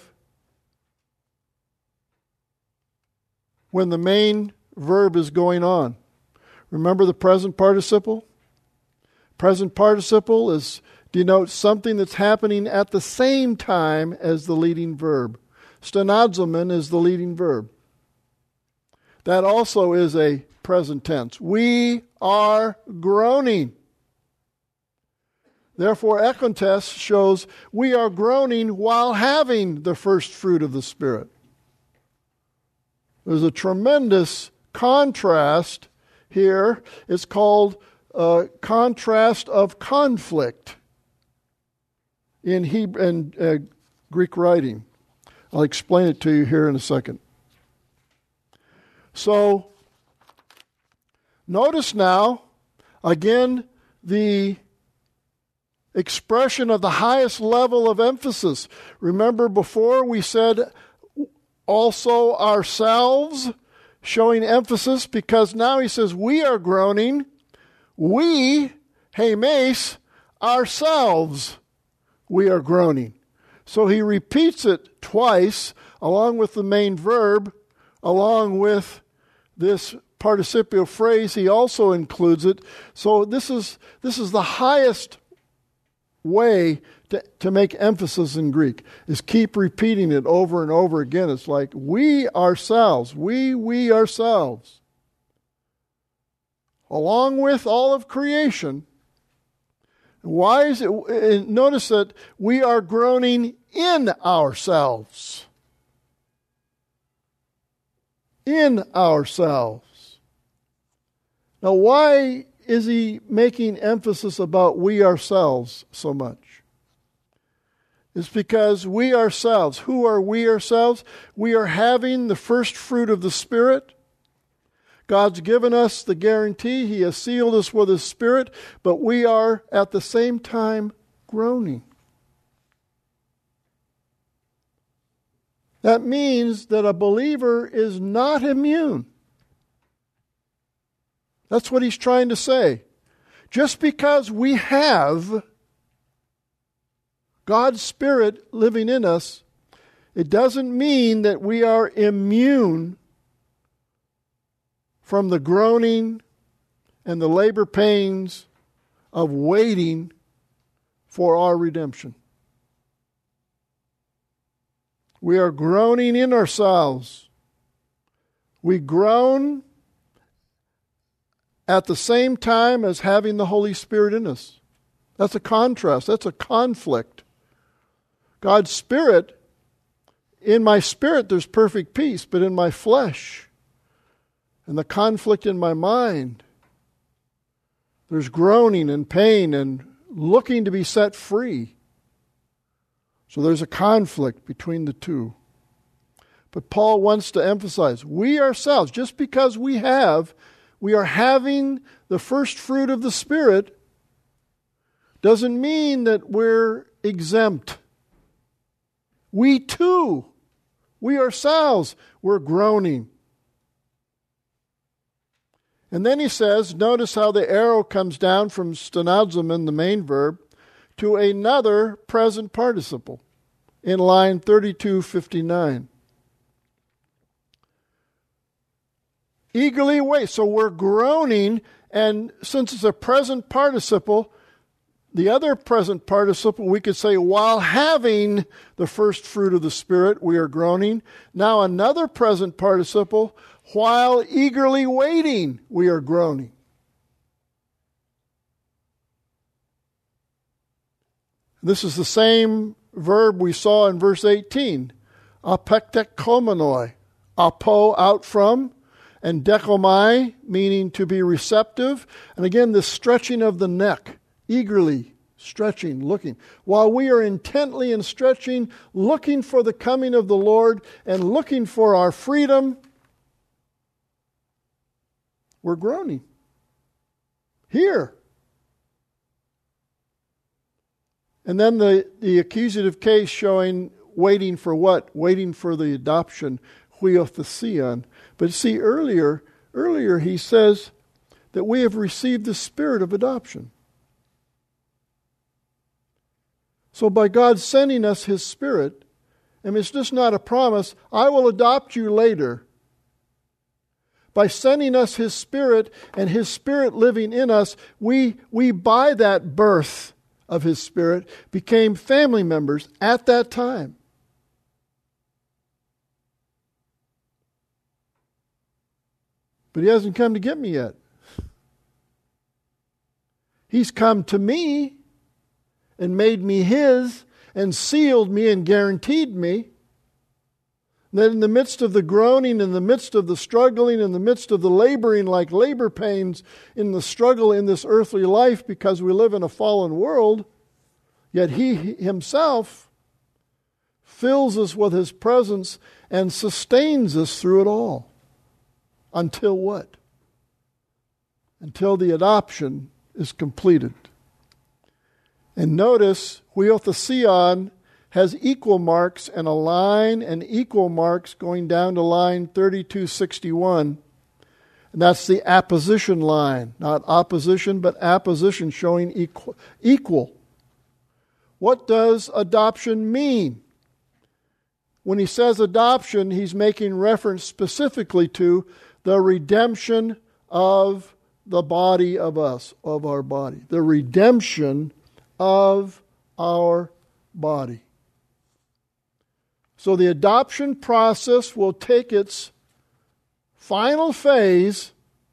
when the main verb is going on. Remember the present participle? Present participle is denotes something that's happening at the same time as the leading verb. Stenadzomen is the leading verb. That also is a present tense. We are groaning. Therefore, ekontes shows we are groaning while having the first fruit of the Spirit. There's a tremendous contrast here. It's called uh, contrast of conflict in Hebrew and uh, Greek writing. I'll explain it to you here in a second. So, notice now, again, the expression of the highest level of emphasis. Remember before we said also ourselves, showing emphasis, because now he says we are groaning, we, hemes, ourselves, we are groaning. So he repeats it twice, along with the main verb, along with this participial phrase. He also includes it. So this is this is the highest way to, to make emphasis in Greek, is keep repeating it over and over again. It's like we ourselves, we, we ourselves, along with all of creation. Why is it? Notice that we are groaning in ourselves. In ourselves. Now, why is he making emphasis about we ourselves so much? It's because we ourselves, who are we ourselves? We are having the first fruit of the Spirit. God's given us the guarantee. He has sealed us with His Spirit, but we are at the same time groaning. That means that a believer is not immune. That's what he's trying to say. Just because we have God's Spirit living in us, it doesn't mean that we are immune from the groaning and the labor pains of waiting for our redemption. We are groaning in ourselves. We groan at the same time as having the Holy Spirit in us. That's a contrast. That's a conflict. God's Spirit, in my spirit there's perfect peace, but in my flesh and the conflict in my mind, there's groaning and pain and looking to be set free. So there's a conflict between the two. But Paul wants to emphasize, we ourselves, just because we have, we are having the first fruit of the Spirit, doesn't mean that we're exempt. We too, we ourselves, we're groaning. And then he says, notice how the arrow comes down from stenadzomen, the main verb, to another present participle in line thirty-two fifty-nine. eagerly wait. So we're groaning, and since it's a present participle, the other present participle, we could say, while having the first fruit of the Spirit, we are groaning. Now another present participle, while eagerly waiting, we are groaning. This is the same verb we saw in verse eighteen. Apektekomenoi. Apo, out from, and dekomai, meaning to be receptive. And again, the stretching of the neck. Eagerly stretching, looking. While we are intently and stretching, looking for the coming of the Lord and looking for our freedom, we're groaning. Here. And then the, the accusative case showing waiting for what? Waiting for the adoption, huiothesion. But see, earlier, earlier he says that we have received the spirit of adoption. So by God sending us His Spirit, and it's just not a promise, I will adopt you later. By sending us His Spirit and His Spirit living in us, we, we by that birth of His Spirit became family members at that time. But He hasn't come to get me yet. He's come to me and made me His, and sealed me and guaranteed me. That in the midst of the groaning, in the midst of the struggling, in the midst of the laboring like labor pains, in the struggle in this earthly life because we live in a fallen world, yet He Himself fills us with His presence and sustains us through it all. Until what? Until the adoption is completed. And notice, huiothesion has equal marks and a line and equal marks going down to line thirty-two sixty-one. And that's the apposition line. Not opposition, but apposition, showing equal. equal. What does adoption mean? When he says adoption, he's making reference specifically to the redemption of the body of us, of our body. The redemption of our body. So the adoption process will take its final phase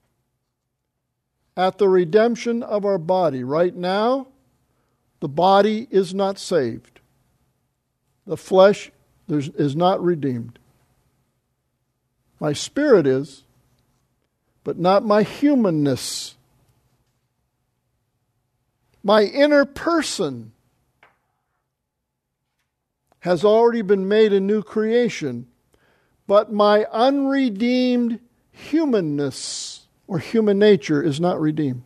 at the redemption of our body. Right now, the body is not saved. The flesh is not redeemed. My spirit is, but not my humanness. My inner person has already been made a new creation, but my unredeemed humanness or human nature is not redeemed.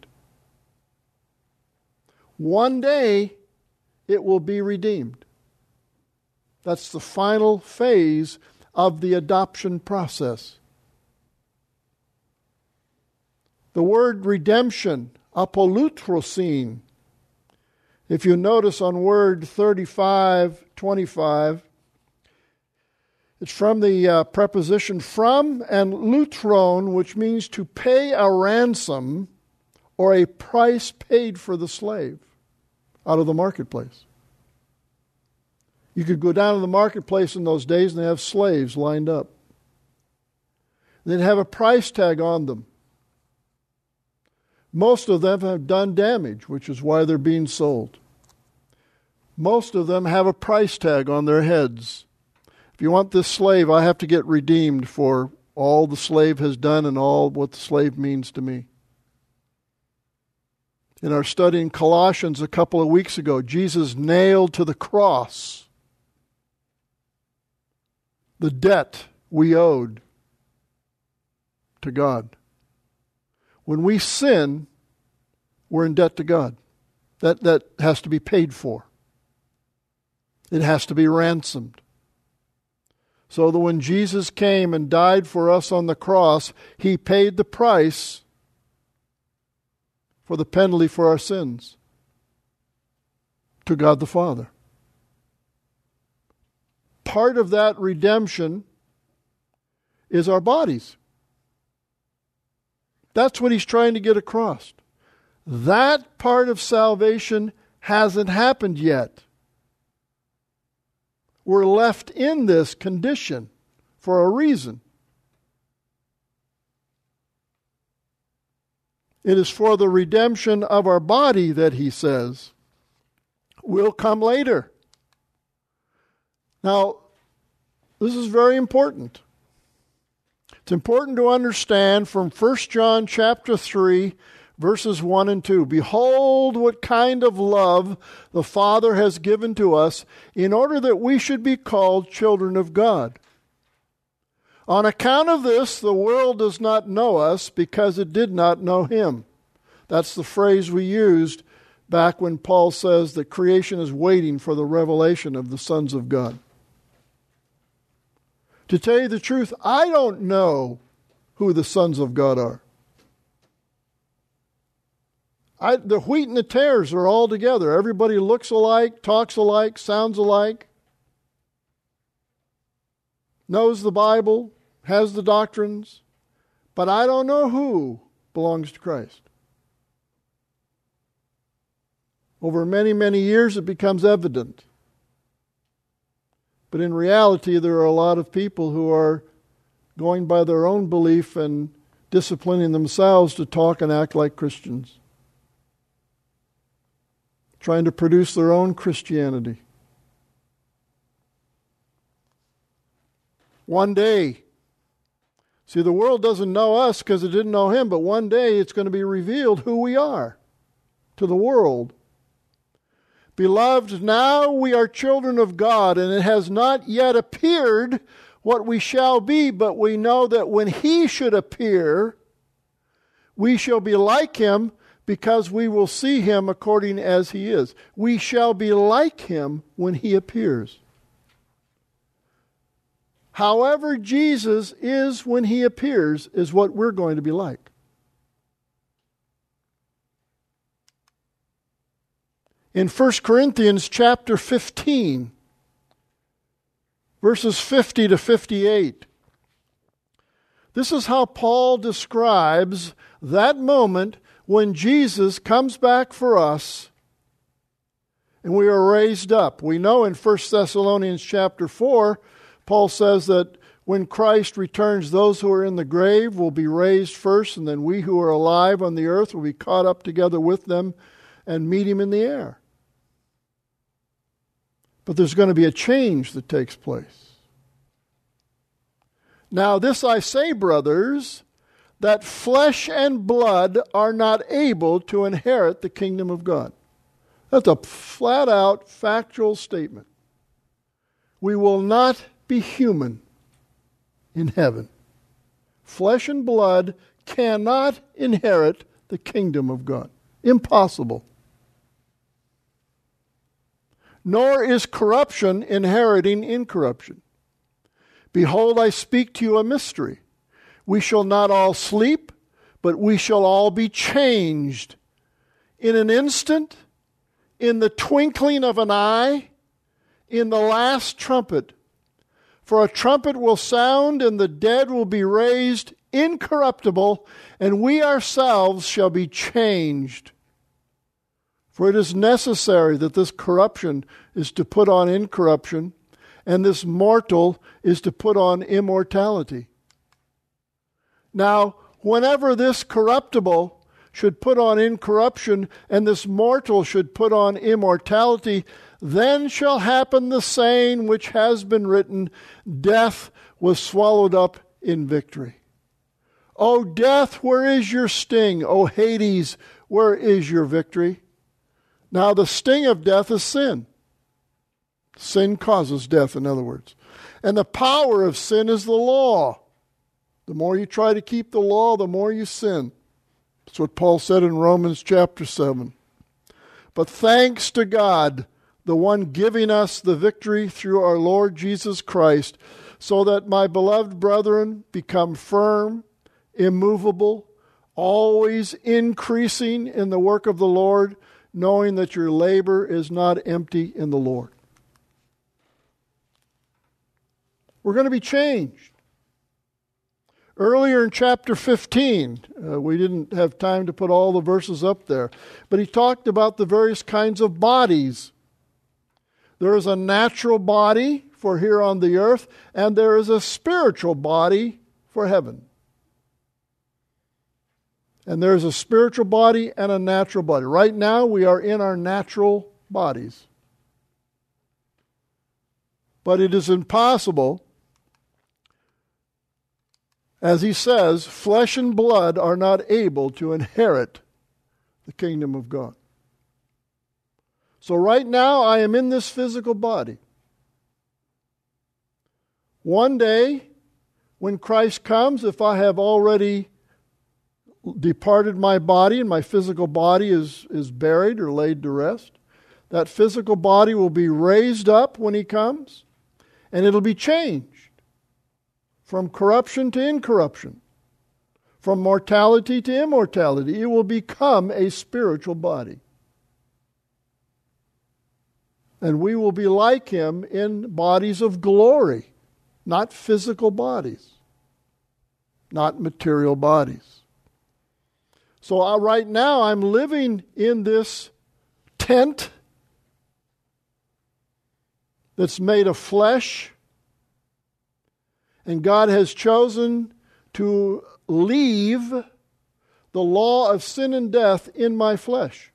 One day it will be redeemed. That's the final phase of the adoption process. The word redemption, apolutrosin, if you notice on word thirty-five twenty-five, it's from the uh, preposition from and lutron, which means to pay a ransom or a price paid for the slave out of the marketplace. You could go down to the marketplace in those days and they have slaves lined up. They'd have a price tag on them. Most of them have done damage, which is why they're being sold. Most of them have a price tag on their heads. If you want this slave, I have to get redeemed for all the slave has done and all what the slave means to me. In our study in Colossians a couple of weeks ago, Jesus nailed to the cross the debt we owed to God. When we sin, we're in debt to God. That, that has to be paid for. It has to be ransomed. So that when Jesus came and died for us on the cross, He paid the price for the penalty for our sins to God the Father. Part of that redemption is our bodies. That's what he's trying to get across. That part of salvation hasn't happened yet. We're left in this condition for a reason. It is for the redemption of our body that he says will come later. Now, this is very important. It's important to understand from First John chapter three, verses one and two. Behold, what kind of love the Father has given to us, in order that we should be called children of God. On account of this, the world does not know us, because it did not know him. That's the phrase we used back when Paul says that creation is waiting for the revelation of the sons of God. To tell you the truth, I don't know who the sons of God are. I, the wheat and the tares are all together. Everybody looks alike, talks alike, sounds alike, knows the Bible, has the doctrines, but I don't know who belongs to Christ. Over many, many years it becomes evident. But in reality, there are a lot of people who are going by their own belief and disciplining themselves to talk and act like Christians, trying to produce their own Christianity. One day, see, the world doesn't know us because it didn't know him, but one day it's going to be revealed who we are to the world. Beloved, now we are children of God, and it has not yet appeared what we shall be, but we know that when he should appear, we shall be like him, because we will see him according as he is. We shall be like him when he appears. However Jesus is when he appears is what we're going to be like. In First Corinthians chapter fifteen, verses fifty to fifty-eight, this is how Paul describes that moment when Jesus comes back for us and we are raised up. We know in First Thessalonians chapter four, Paul says that when Christ returns, those who are in the grave will be raised first, and then we who are alive on the earth will be caught up together with them and meet him in the air. But there's going to be a change that takes place. Now this I say, brothers, that flesh and blood are not able to inherit the kingdom of God. That's a flat-out factual statement. We will not be human in heaven. Flesh and blood cannot inherit the kingdom of God. Impossible. Nor is corruption inheriting incorruption. Behold, I speak to you a mystery. We shall not all sleep, but we shall all be changed. In an instant, in the twinkling of an eye, in the last trumpet. For a trumpet will sound, and the dead will be raised incorruptible, and we ourselves shall be changed. For it is necessary that this corruption is to put on incorruption, and this mortal is to put on immortality. Now, whenever this corruptible should put on incorruption, and this mortal should put on immortality, then shall happen the saying which has been written, death was swallowed up in victory. O death, where is your sting? O Hades, where is your victory? Now the sting of death is sin. Sin causes death, in other words. And the power of sin is the law. The more you try to keep the law, the more you sin. That's what Paul said in Romans chapter seven. But thanks to God, the one giving us the victory through our Lord Jesus Christ, so that my beloved brethren become firm, immovable, always increasing in the work of the Lord, knowing that your labor is not empty in the Lord. We're going to be changed. Earlier in chapter fifteen, uh, we didn't have time to put all the verses up there, but he talked about the various kinds of bodies. There is a natural body for here on the earth, and there is a spiritual body for heaven. And there is a spiritual body and a natural body. Right now, we are in our natural bodies. But it is impossible, as he says, flesh and blood are not able to inherit the kingdom of God. So right now, I am in this physical body. One day, when Christ comes, if I have already departed my body and my physical body is, is buried or laid to rest, that physical body will be raised up when he comes, and it'll be changed from corruption to incorruption, from mortality to immortality. It will become a spiritual body. And we will be like him in bodies of glory, not physical bodies, not material bodies. So uh, right now I'm living in this tent that's made of flesh, and God has chosen to leave the law of sin and death in my flesh.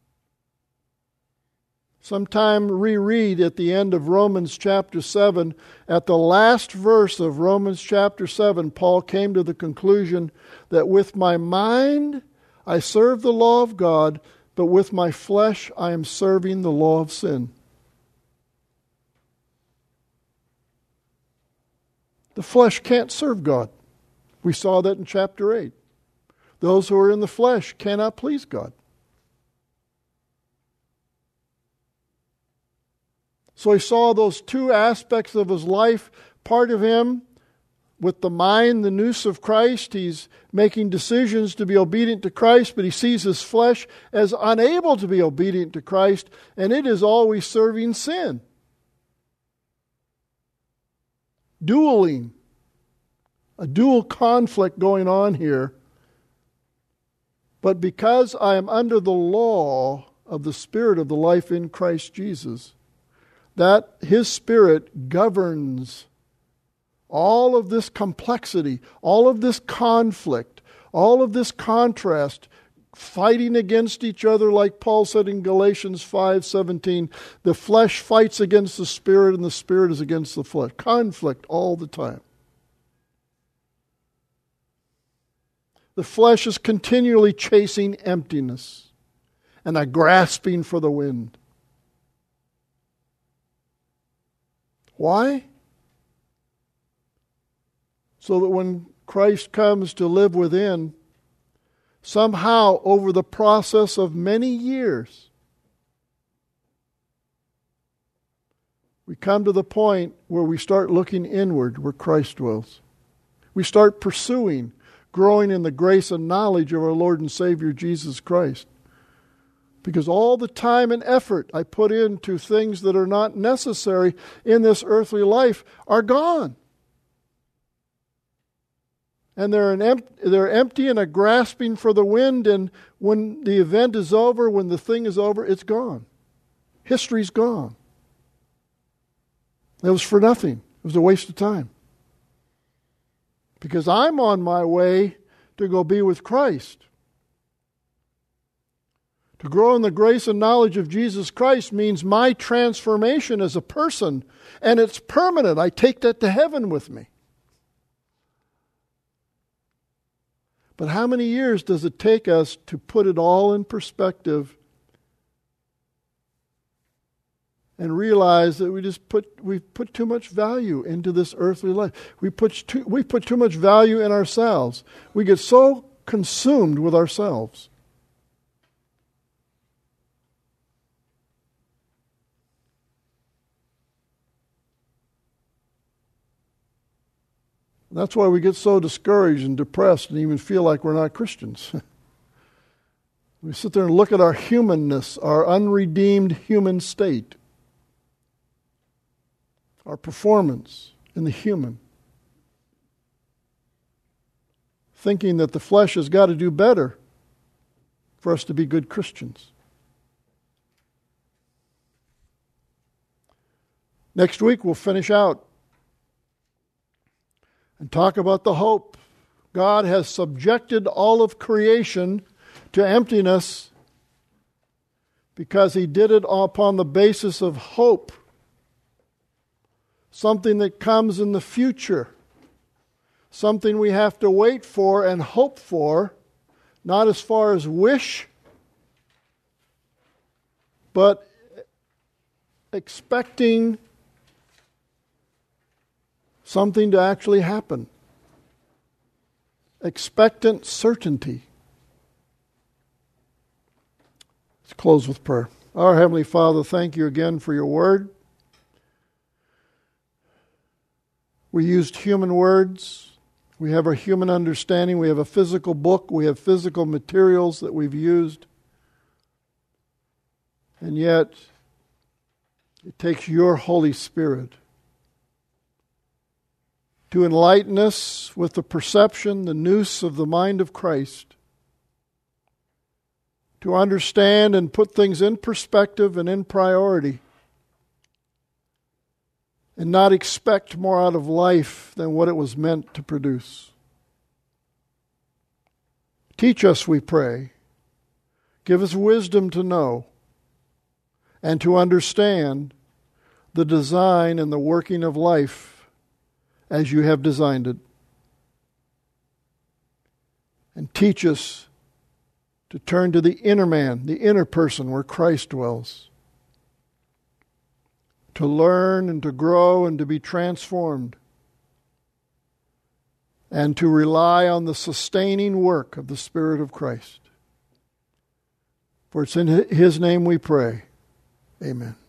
Sometime reread at the end of Romans chapter seven. At the last verse of Romans chapter seven, Paul came to the conclusion that with my mind I serve the law of God, but with my flesh I am serving the law of sin. The flesh can't serve God. We saw that in chapter eight. Those who are in the flesh cannot please God. So he saw those two aspects of his life. Part of him, with the mind, the nous of Christ, he's making decisions to be obedient to Christ, but he sees his flesh as unable to be obedient to Christ, and it is always serving sin. Dueling. A dual conflict going on here. But because I am under the law of the Spirit of the life in Christ Jesus, that his Spirit governs all of this complexity, all of this conflict, all of this contrast, fighting against each other, like Paul said in Galatians five seventeen. The flesh fights against the Spirit, and the Spirit is against the flesh. Conflict all the time. The flesh is continually chasing emptiness and a grasping for the wind. Why? So that when Christ comes to live within, somehow over the process of many years, we come to the point where we start looking inward where Christ dwells. We start pursuing, growing in the grace and knowledge of our Lord and Savior Jesus Christ. Because all the time and effort I put into things that are not necessary in this earthly life are gone. And they're, an em- they're empty and a grasping for the wind, and when the event is over, when the thing is over, it's gone. History's gone. It was for nothing. It was a waste of time. Because I'm on my way to go be with Christ. To grow in the grace and knowledge of Jesus Christ means my transformation as a person, and it's permanent. I take that to heaven with me. But how many years does it take us to put it all in perspective and realize that we just put we put too much value into this earthly life? We put too, we put too much value in ourselves. We get so consumed with ourselves. That's why we get so discouraged and depressed and even feel like we're not Christians. We sit there and look at our humanness, our unredeemed human state, our performance in the human. thinking that the flesh has got to do better for us to be good Christians. Next week we'll finish out and talk about the hope. God has subjected all of creation to emptiness because He did it upon the basis of hope, something that comes in the future, something we have to wait for and hope for, not as far as wish, but expecting something to actually happen. Expectant certainty. Let's close with prayer. Our Heavenly Father, thank you again for your word. We used human words. We have our human understanding. We have a physical book. We have physical materials that we've used. And yet, it takes your Holy Spirit to enlighten us with the perception, the nous of the mind of Christ, to understand and put things in perspective and in priority, and not expect more out of life than what it was meant to produce. Teach us, we pray. Give us wisdom to know and to understand the design and the working of life as you have designed it. And teach us to turn to the inner man, the inner person where Christ dwells, to learn and to grow and to be transformed, and to rely on the sustaining work of the Spirit of Christ. For it's in His name we pray. Amen.